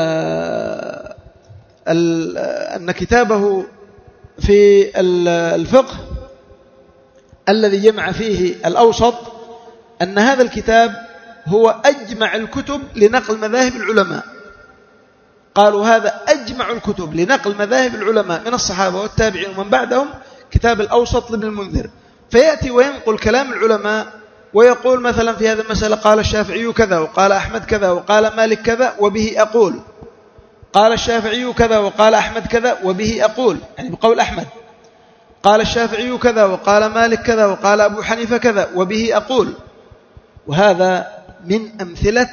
A: ال أن كتابه في الفقه الذي جمع فيه الأوسط، أن هذا الكتاب هو أجمع الكتب لنقل مذاهب العلماء. قالوا هذا أجمع الكتب لنقل مذاهب العلماء من الصحابة والتابعين ومن بعدهم، كتاب الأوسط لابن المنذر. فيأتي وينقل كلام العلماء ويقول مثلا في هذا المسألة قال الشافعي كذا وقال أحمد كذا وقال مالك كذا وبه أقول، قال الشافعي كذا وقال أحمد كذا وبه أقول، يعني بقول أحمد، قال الشافعي كذا وقال مالك كذا وقال أبو حنيفة كذا وبه أقول. وهذا من أمثلة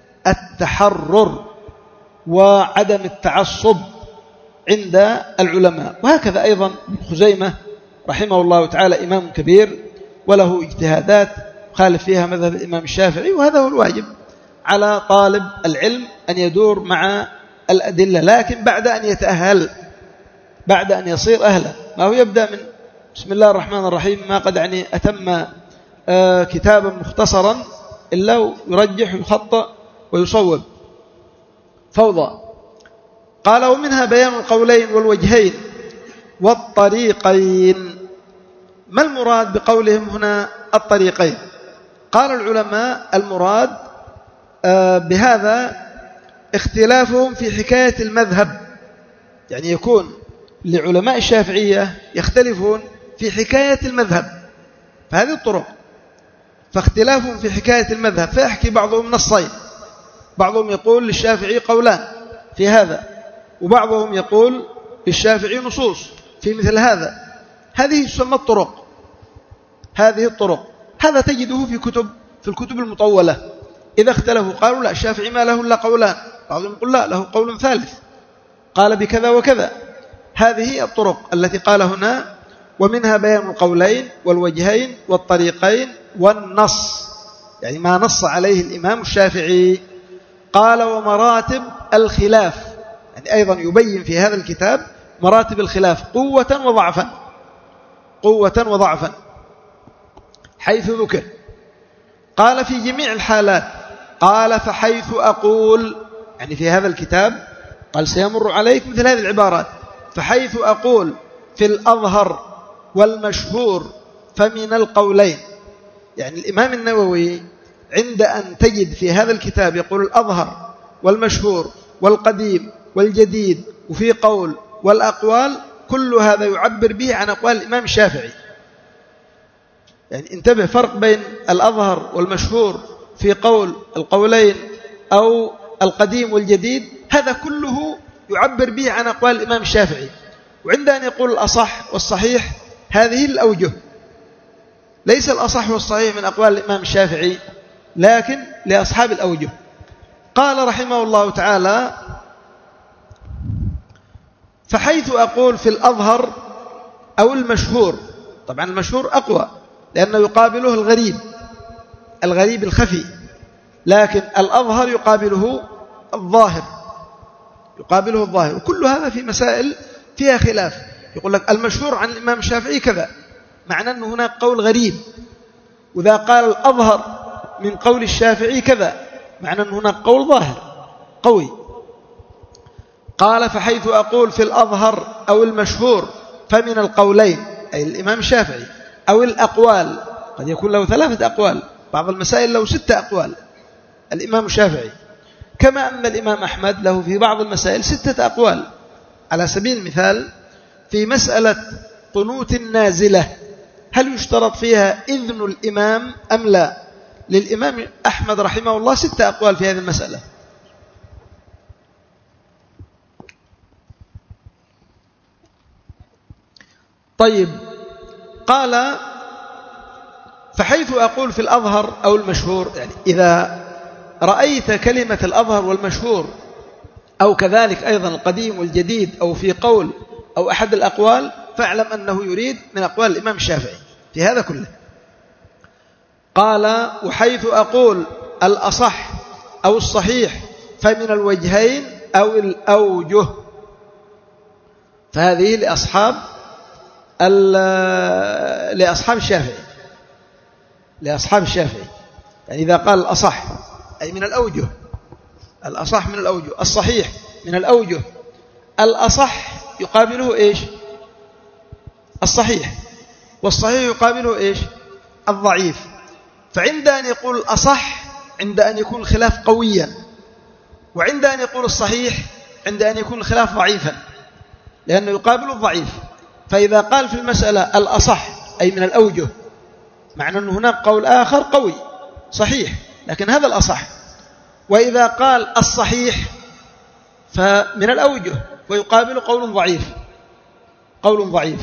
A: التحرر وعدم التعصب عند العلماء. وهكذا أيضا ابن خزيمة رحمه الله تعالى إمام كبير وله اجتهادات خالف فيها مذهب الإمام الشافعي، وهذا هو الواجب على طالب العلم أن يدور مع الأدلة، لكن بعد أن يتأهل، بعد أن يصير أهلا. ما هو يبدأ من بسم الله الرحمن الرحيم ما قد يعني أتم آه كتابا مختصرا إلا يرجح ويخطأ ويصوب، فوضى. قال ومنها بيان القولين والوجهين والطريقين. ما المراد بقولهم هنا الطريقين؟ قال العلماء المراد آه بهذا اختلافهم في حكاية المذهب، يعني يكون لعلماء الشافعية يختلفون في حكاية المذهب، فهذه الطرق. فاختلافهم في حكاية المذهب فيحكي بعضهم نصين، بعضهم يقول للشافعي قولان في هذا، وبعضهم يقول للشافعي نصوص في مثل هذا. هذه تسمى الطرق، هذه الطرق. هذا تجده في كتب في الكتب المطولة. إذا اختلفوا قالوا لا الشافعي ما له إلا قولان، بعضهم يقول لا له قول ثالث قال بكذا وكذا. هذه الطرق التي قال هنا ومنها بيان القولين والوجهين والطريقين والنص، يعني ما نص عليه الإمام الشافعي. قال ومراتب الخلاف، يعني أيضا يبين في هذا الكتاب مراتب الخلاف قوة وضعفا، قوة وضعفا حيث ذكر. قال في جميع الحالات، قال فحيث أقول، يعني في هذا الكتاب قال سيمر عليك مثل هذه العبارات، فحيث أقول في الأظهر والمشهور فمن القولين. يعني الإمام النووي عند أن تجد في هذا الكتاب يقول الأظهر والمشهور والقديم والجديد وفي قول والأقوال، كل هذا يعبر به عن أقوال الإمام الشافعي. يعني انتبه، فرق بين الأظهر والمشهور في قول القولين أو القديم والجديد، هذا كله يعبر به عن أقوال الإمام الشافعي. وعند أن يقول الأصح والصحيح هذه الأوجه، ليس الأصح والصحيح من أقوال الإمام الشافعي لكن لأصحاب الأوجه. قال رحمه الله تعالى فحيث أقول في الأظهر أو المشهور، طبعا المشهور أقوى لأنه يقابله الغريب، الغريب الخفي، لكن الأظهر يقابله الظاهر، يقابله الظاهر. وكل هذا في مسائل فيها خلاف. يقول لك المشهور عن الإمام الشافعي كذا، معنى أنه هناك قول غريب. وإذا قال الأظهر من قول الشافعي كذا، معنى أنه هناك قول ظاهر قوي. قال فحيث أقول في الأظهر أو المشهور فمن القولين، أي الإمام الشافعي، أو الأقوال، قد يكون له ثلاثة أقوال، بعض المسائل له ستة أقوال الإمام الشافعي، كما أن الإمام أحمد له في بعض المسائل ستة أقوال. على سبيل المثال في مسألة قنوت النازلة، هل يشترط فيها إذن الإمام أم لا؟ للإمام أحمد رحمه الله ستة أقوال في هذه المسألة. طيب، قال فحيث أقول في الأظهر أو المشهور، يعني إذا رأيت كلمة الأظهر والمشهور أو كذلك أيضا القديم والجديد أو في قول أو أحد الأقوال، فاعلم أنه يريد من أقوال الإمام الشافعي في هذا كله. قال وحيث أقول الأصح أو الصحيح فمن الوجهين أو الأوجه، فهذه لأصحاب لأصحاب الشافعي، لأصحاب الشافعي. يعني إذا قال الأصح أي من الأوجه، الأصح من الأوجه، الصحيح من الأوجه. الأصح يقابله إيش؟ الصحيح، والصحيح يقابله إيش؟ الضعيف. فعند أن يقول الأصح عند أن يكون الخلاف قويا، وعند أن يقول الصحيح عند أن يكون الخلاف ضعيفا، لأنه يقابل الضعيف. فإذا قال في المسألة الأصح أي من الأوجه، معنى أن هناك قول آخر قوي صحيح لكن هذا الأصح. وإذا قال الصحيح فمن الأوجه ويقابل قول ضعيف، قول ضعيف.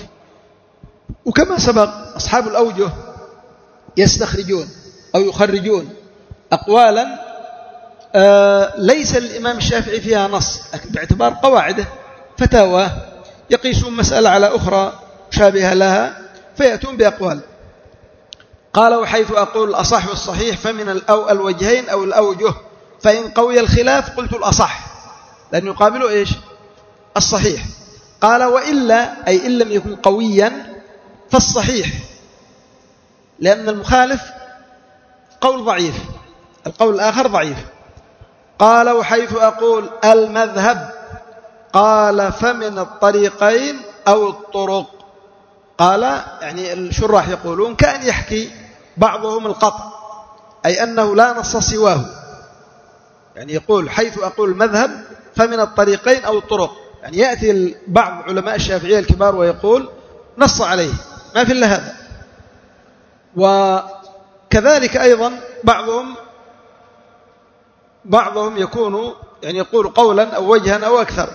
A: وكما سبق أصحاب الأوجه يستخرجون أو يخرجون أقوالا آه ليس الإمام الشافعي فيها نص، لكن باعتبار قواعده فتاوى يقيسون مسألة على أخرى شابهة لها فيأتون بأقوال. قال وحيث أقول الأصح والصحيح فمن الأو الوجهين أو الأوجه، فإن قوي الخلاف قلت الأصح لأن يقابله إيش؟ الصحيح. قال وإلا أي إن لم يكن قويا فالصحيح، لأن المخالف قول ضعيف، القول الآخر ضعيف. قال وحيث أقول المذهب قال فمن الطريقين أو الطرق. قال يعني الشراح يقولون كأن يحكي بعضهم القطع، أي أنه لا نص سواه، يعني يقول حيث أقول المذهب فمن الطريقين أو الطرق، يعني يأتي بعض علماء الشافعية الكبار ويقول نص عليه ما في إلا هذا. وكذلك أيضا بعضهم بعضهم يكون يعني يقول قولا أو وجها أو أكثر.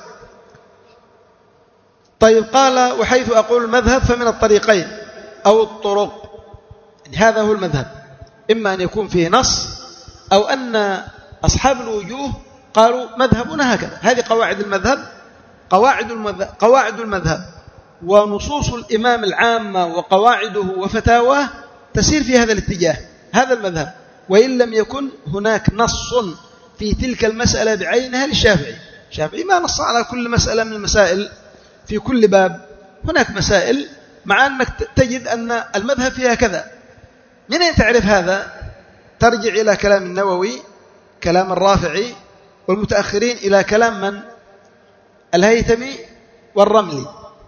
A: طيب قال وحيث أقول المذهب فمن الطريقين أو الطرق، يعني هذا هو المذهب، إما أن يكون فيه نص أو أن أصحاب الوجوه قالوا مذهبنا هكذا. هذه قواعد المذهب، قواعد المذهب, قواعد المذهب ونصوص الإمام العامة وقواعده وفتاواه تسير في هذا الاتجاه، هذا المذهب. وإن لم يكن هناك نص في تلك المسألة بعينها للشافعي، الشافعي ما نص على كل مسألة من المسائل في كل باب، هناك مسائل مع أنك تجد أن المذهب فيها كذا. من أين تعرف هذا؟ ترجع إلى كلام النووي، كلام الرافعي، والمتأخرين إلى كلام من؟ الهيثمي والرملي.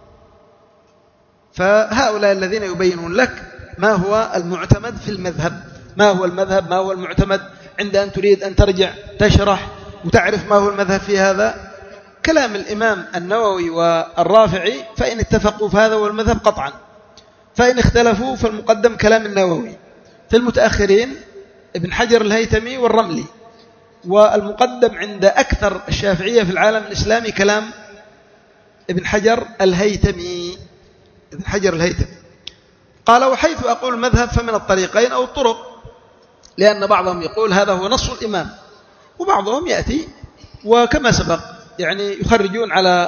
A: فهؤلاء الذين يبينون لك ما هو المعتمد في المذهب، ما هو المذهب، ما هو المعتمد، عند أن تريد أن ترجع تشرح وتعرف ما هو المذهب في هذا. كلام الإمام النووي والرافعي فإن اتفقوا فهذا هو المذهب قطعا، فإن اختلفوا فالمقدم كلام النووي، في المتأخرين ابن حجر الهيثمي والرملي، والمقدم عند أكثر الشافعية في العالم الإسلامي كلام ابن حجر الهيثمي ابن حجر الهيثمي. قال وحيث أقول المذهب فمن الطريقين أو الطرق، لأن بعضهم يقول هذا هو نص الإمام، وبعضهم يأتي وكما سبق يعني يخرجون على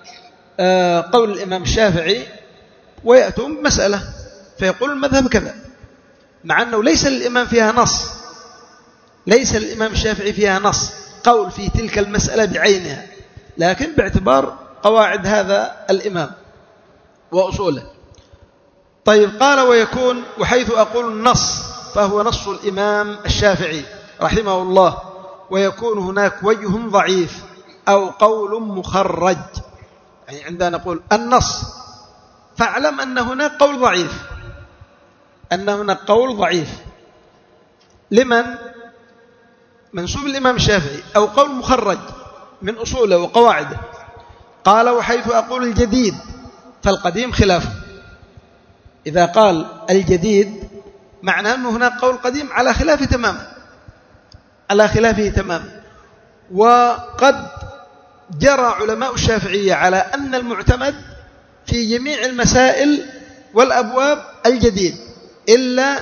A: قول الإمام الشافعي ويأتون مسألة فيقول المذهب كذا، مع أنه ليس للإمام فيها نص، ليس للإمام الشافعي فيها نص قول في تلك المسألة بعينها، لكن باعتبار قواعد هذا الإمام وأصوله. طيب قال ويكون وحيث أقول النص فهو نص الإمام الشافعي رحمه الله، ويكون هناك وجه ضعيف أو قول مخرج، يعني عندما نقول النص فاعلم أن هناك قول ضعيف، أن هناك قول ضعيف لمن؟ منسوب الإمام الشافعي، أو قول مخرج من أصوله وقواعده. قال وحيث أقول الجديد فالقديم خلافه. إذا قال الجديد معناه أنه هناك قول قديم على خلافه تماما، على خلافه تماما. وقد جرى علماء الشافعية على أن المعتمد في جميع المسائل والأبواب الجديد، إلا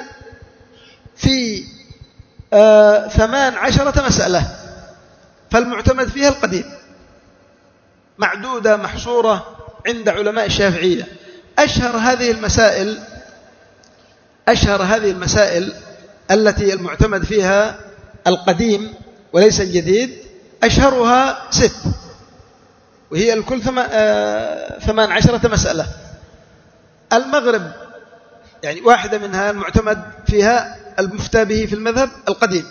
A: في آه ثمان عشرة مسألة فالمعتمد فيها القديم، معدودة محصورة عند علماء الشافعية. أشهر هذه المسائل أشهر هذه المسائل التي المعتمد فيها القديم وليس الجديد، أشهرها ست، وهي الكل ثمان عشرة مسألة. المغرب يعني واحدة منها المعتمد فيها المفتى به في المذهب القديم،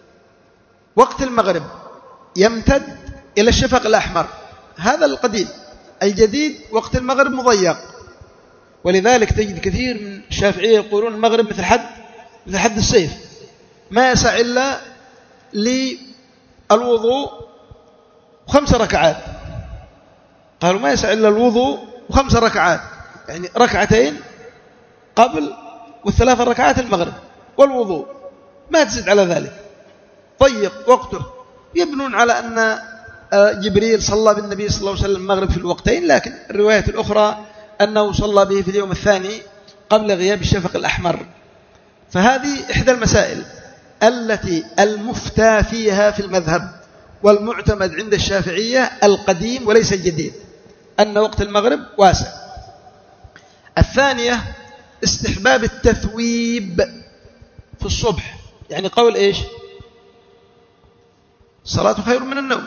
A: وقت المغرب يمتد إلى الشفق الأحمر، هذا القديم. الجديد وقت المغرب مضيق، ولذلك تجد كثير من الشافعية يقولون المغرب مثل حد مثل حد السيف، ما يسع إلا للوضوء خمس ركعات. قالوا ما يسع إلا الوضوء وخمس ركعات، يعني ركعتين قبل والثلاث ركعات المغرب والوضوء، ما تزيد على ذلك، ضيق وقته. يبنون على أن جبريل صلى بالنبي صلى الله عليه وسلم المغرب في الوقتين، لكن الرواية الأخرى أنه صلى به في اليوم الثاني قبل غياب الشفق الأحمر. فهذه إحدى المسائل. التي المفتى فيها في المذهب والمعتمد عند الشافعية القديم وليس الجديد، أن وقت المغرب واسع. الثانية استحباب التثويب في الصبح، يعني قول إيش؟ الصلاة خير من النوم.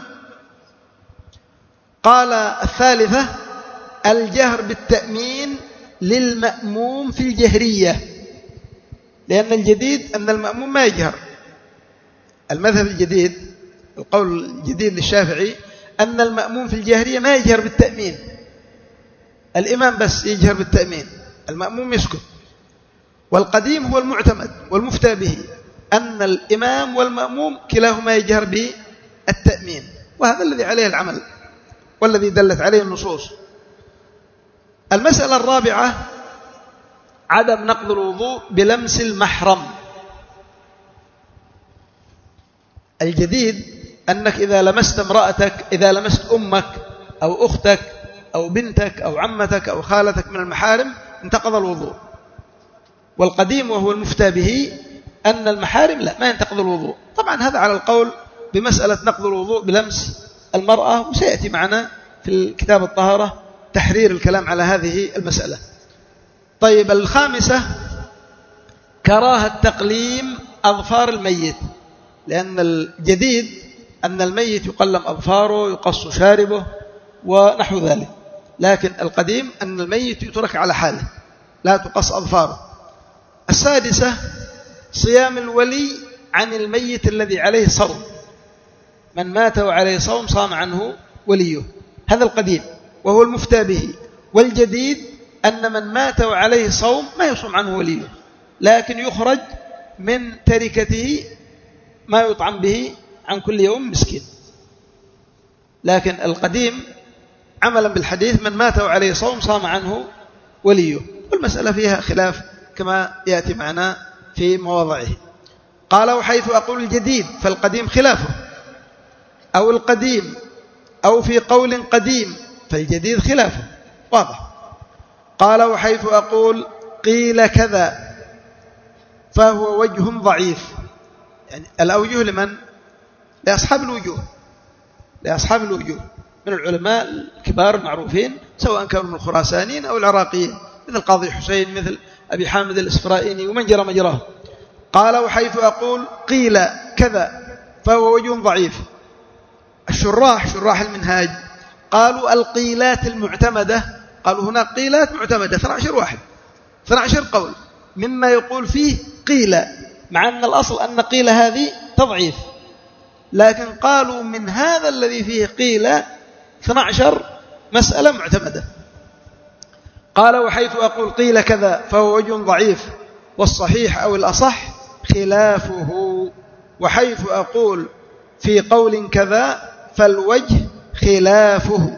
A: قال الثالثة الجهر بالتأمين للمأموم في الجهرية، لأن الجديد أن المأموم ما يجهر. المذهب الجديد، القول الجديد للشافعي أن المأموم في الجهرية ما يجهر بالتأمين، الإمام بس يجهر بالتأمين، المأموم يسكت. والقديم هو المعتمد والمفتى به أن الإمام والمأموم كلاهما يجهر بالتأمين، وهذا الذي عليه العمل والذي دلت عليه النصوص. المسألة الرابعة عدم نقض الوضوء بلمس المحرم. الجديد أنك إذا لمست امرأتك، إذا لمست أمك أو أختك أو بنتك أو عمتك أو خالتك من المحارم انتقض الوضوء. والقديم وهو المفتى به أن المحارم لا، ما ينتقض الوضوء. طبعا هذا على القول بمسألة نقض الوضوء بلمس المرأة، وسيأتي معنا في الكتاب الطهارة تحرير الكلام على هذه المسألة. طيب الخامسة كراهة تقليم أظفار الميت، لأن الجديد أن الميت يقلم أظفاره، يقص شاربه ونحو ذلك، لكن القديم أن الميت يترك على حاله لا تقص أظفاره. السادسة صيام الولي عن الميت الذي عليه صوم، من مات وعليه صوم صام عنه وليه، هذا القديم وهو المفتى به. والجديد أن من مات وعليه صوم ما يصوم عنه وليه، لكن يخرج من تركته ما يطعم به عن كل يوم مسكين. لكن القديم عملا بالحديث من مات وعليه صوم صام عنه وليه، والمسألة فيها خلاف كما يأتي معنا في مواضعه. قال وحيث أقول الجديد فالقديم خلافه، أو القديم أو في قول قديم فالجديد خلافه، واضح. قال وحيث أقول قيل كذا فهو وجه ضعيف، يعني الأوجه لمن؟ لأصحاب الوجوه، لأصحاب الوجوه من العلماء الكبار المعروفين سواء كانوا من الخراسانيين أو العراقيين، مثل القاضي حسين، مثل أبي حامد الإسفرائيني ومن جرى مجراه. قال وحيث أقول قيل كذا فهو وجه ضعيف. الشراح شراح المنهاج قالوا القيلات المعتمدة، قالوا هنا قيلات معتمدة اثنا عشر واحد، اثنا عشر قول مما يقول فيه قيل، مع أن الأصل أن قيل هذه تضعيف، لكن قالوا من هذا الذي فيه قيل اثنا عشر مسألة معتمدة. قال وحيث أقول قيل كذا فهو وجه ضعيف، والصحيح أو الأصح خلافه. وحيث أقول في قول كذا فالوجه خلافه،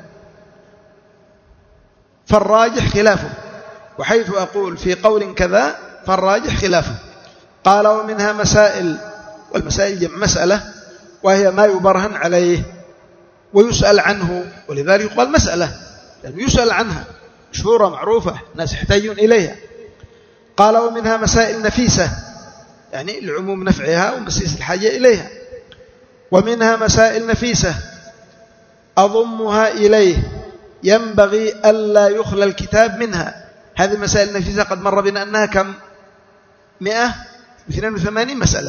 A: فالراجح خلافه. وحيث أقول في قول كذا فالراجح خلافه. قال ومنها مسائل، والمسائل جمع مسألة وهي ما يبرهن عليه ويسأل عنه، ولذلك يقال مسألة لأنه يسأل عنها، مشهورة معروفة الناس يحتاجون إليها. قال ومنها مسائل نفيسة، يعني لعموم نفعها ومسيس الحاجة إليها. ومنها مسائل نفيسة أضمها إليه ينبغي ألا يخلى الكتاب منها. هذه مسائل نفيسة قد مر بنا أنها كم؟ مئة واثنين وثمانين مسألة.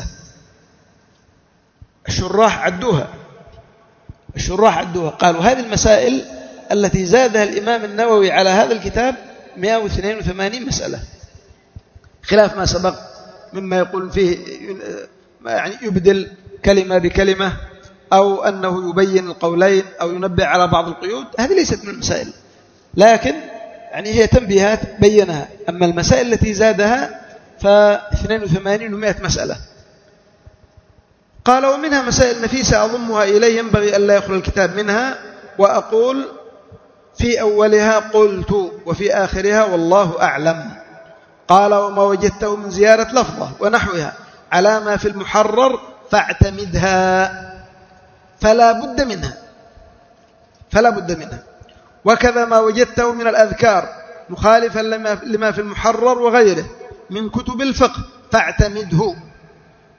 A: الشراح عدوها، الشراح عدوها قالوا هذه المسائل التي زادها الإمام النووي على هذا الكتاب مئة واثنين وثمانين مسألة، خلاف ما سبق مما يقول فيه يعني يبدل كلمة بكلمة أو أنه يبين القولين أو ينبه على بعض القيود. هذه ليست من المسائل، لكن يعني هي تنبيهات بينها. أما المسائل التي زادها فاثنين وثمانين ومئة مسألة. قال ومنها مسائل نفيسة أضمها إليه ينبغي ألا يخلو الكتاب منها، وأقول في أولها قلت وفي آخرها والله أعلم. قال وما وجدته من زيارة لفظة ونحوها على ما في المحرر فاعتمدها، فلا بد منها، فلا بد منها. وكذا ما وجدته من الأذكار مخالفا لما في المحرر وغيره من كتب الفقه فاعتمده.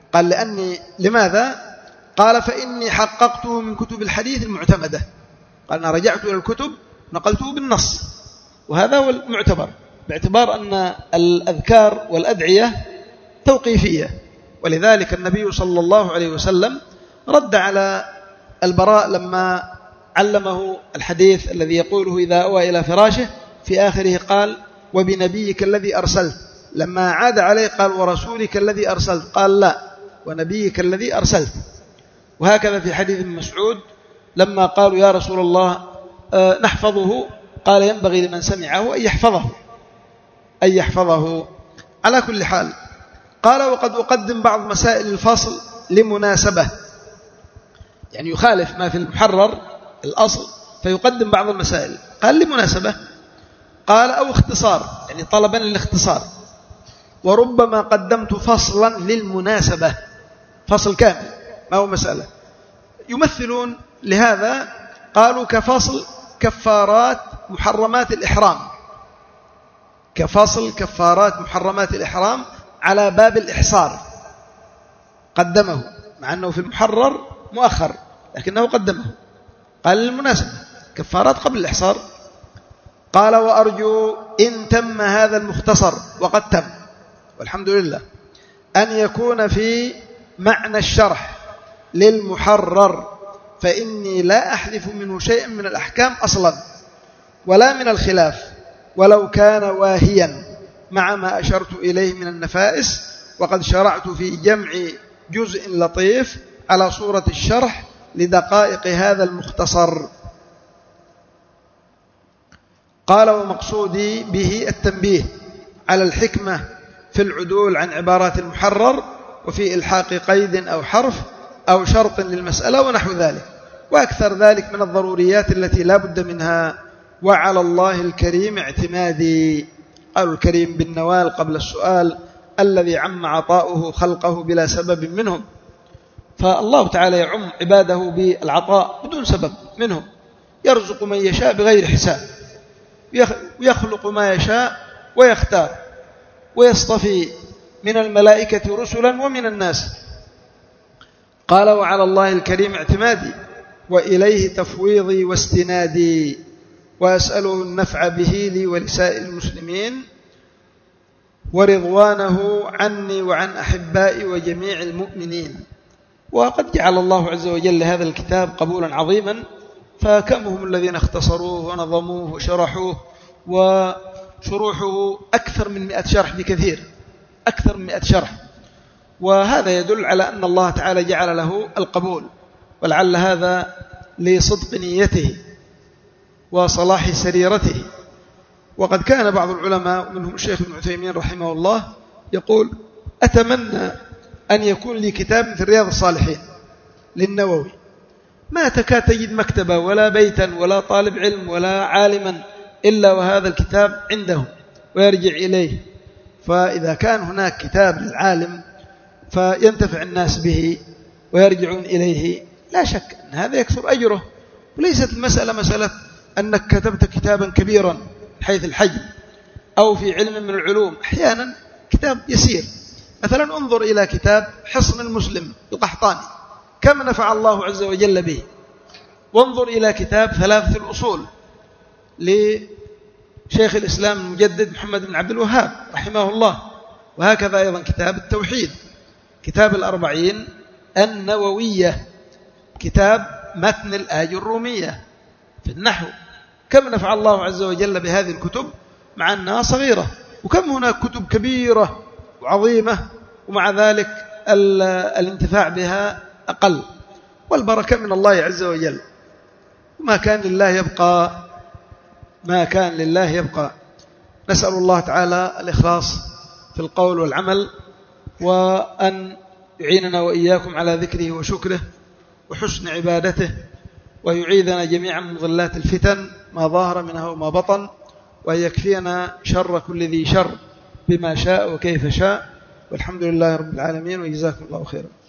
A: قال لأني لماذا؟ قال فإني حققته من كتب الحديث المعتمدة. قال أنا رجعت إلى الكتب نقلته بالنص، وهذا هو المعتبر، باعتبار أن الأذكار والأدعية توقيفية. ولذلك النبي صلى الله عليه وسلم رد على البراء لما علمه الحديث الذي يقوله إذا أوى إلى فراشه في آخره قال وبنبيك الذي أرسلت. لما عاد عليه قال ورسولك الذي أرسلت، قال لا ونبيك الذي أرسلت. وهكذا في حديث ابن مسعود لما قالوا يا رسول الله نحفظه، قال ينبغي لمن سمعه أن يحفظه أن يحفظه. على كل حال قال وقد أقدم بعض مسائل الفصل لمناسبة، يعني يخالف ما في المحرر الأصل فيقدم بعض المسائل. قال لمناسبة، قال أو اختصار، يعني طلبا للاختصار. وربما قدمت فصلا للمناسبة، فصل كامل ما هو مسألة. يمثلون لهذا قالوا كفصل كفارات محرمات الإحرام، كفصل كفارات محرمات الإحرام على باب الإحصار قدمه، مع أنه في المحرر مؤخر لكنه قدمه. قال للمناسبة كفارات قبل الإحصار. قال وأرجو إن تم هذا المختصر، وقد تم والحمد لله، أن يكون في معنى الشرح للمحرر، فإني لا أحذف منه شيئا من الأحكام أصلا ولا من الخلاف، ولو كان واهيا مع ما أشرت إليه من النفائس. وقد شرعت في جمع جزء لطيف على صورة الشرح لدقائق هذا المختصر. قال ومقصودي به التنبيه على الحكمة في العدول عن عبارات المحرر، وفي إلحاق قيد أو حرف أو شرط للمسألة ونحو ذلك، وأكثر ذلك من الضروريات التي لا بد منها. وعلى الله الكريم اعتمادي. قالوا الكريم بالنوال قبل السؤال الذي عم عطاؤه خلقه بلا سبب منهم. فالله تعالى يعم عباده بالعطاء بدون سبب منهم، يرزق من يشاء بغير حساب، ويخلق ما يشاء ويختار، ويصطفي من الملائكة رسلا ومن الناس. قال وعلى الله الكريم اعتمادي وإليه تفويضي واستنادي، وأسأله النفع به لي ولسائر المسلمين، ورضوانه عني وعن أحبائي وجميع المؤمنين. وقد جعل الله عز وجل هذا الكتاب قبولا عظيما، فكم هم الذين اختصروه ونظموه وشرحوه، وشروحه أكثر من مئة شرح بكثير، أكثر من مئة شرح. وهذا يدل على أن الله تعالى جعل له القبول، ولعل هذا لصدق نيته وصلاح سريرته. وقد كان بعض العلماء منهم الشيخ ابن عثيمين رحمه الله يقول أتمنى أن يكون لي كتاب مثل رياض الصالحين للنووي، ما تكاد تجد مكتبة ولا بيتا ولا طالب علم ولا عالما إلا وهذا الكتاب عنده ويرجع إليه. فإذا كان هناك كتاب للعالم فينتفع الناس به ويرجعون إليه، لا شك أن هذا يكثر أجره. وليست المسألة مسألة أنك كتبت كتابا كبيرا حيث الحجم أو في علم من العلوم، أحيانا كتاب يسير. مثلا انظر إلى كتاب حصن المسلم القحطاني كم نفع الله عز وجل به، وانظر إلى كتاب ثلاثة الأصول لشيخ الإسلام المجدد محمد بن عبد الوهاب رحمه الله، وهكذا أيضا كتاب التوحيد، كتاب الأربعين النووية، كتاب متن الآج الرومية في النحو. كم نفع الله عز وجل بهذه الكتب مع أنها صغيرة، وكم هناك كتب كبيرة وعظيمة ومع ذلك الانتفاع بها أقل، والبركة من الله عز وجل. ما كان لله يبقى، ما كان لله يبقى. نسأل الله تعالى الإخلاص في القول والعمل، وأن يعيننا وإياكم على ذكره وشكره وحسن عبادته، ويعيذنا جميعا من ظلات الفتن ما ظاهر منها وما بطن، وأن يكفينا شر كل ذي شر بما شاء وكيف شاء. والحمد لله رب العالمين، وجزاكم الله خيرا.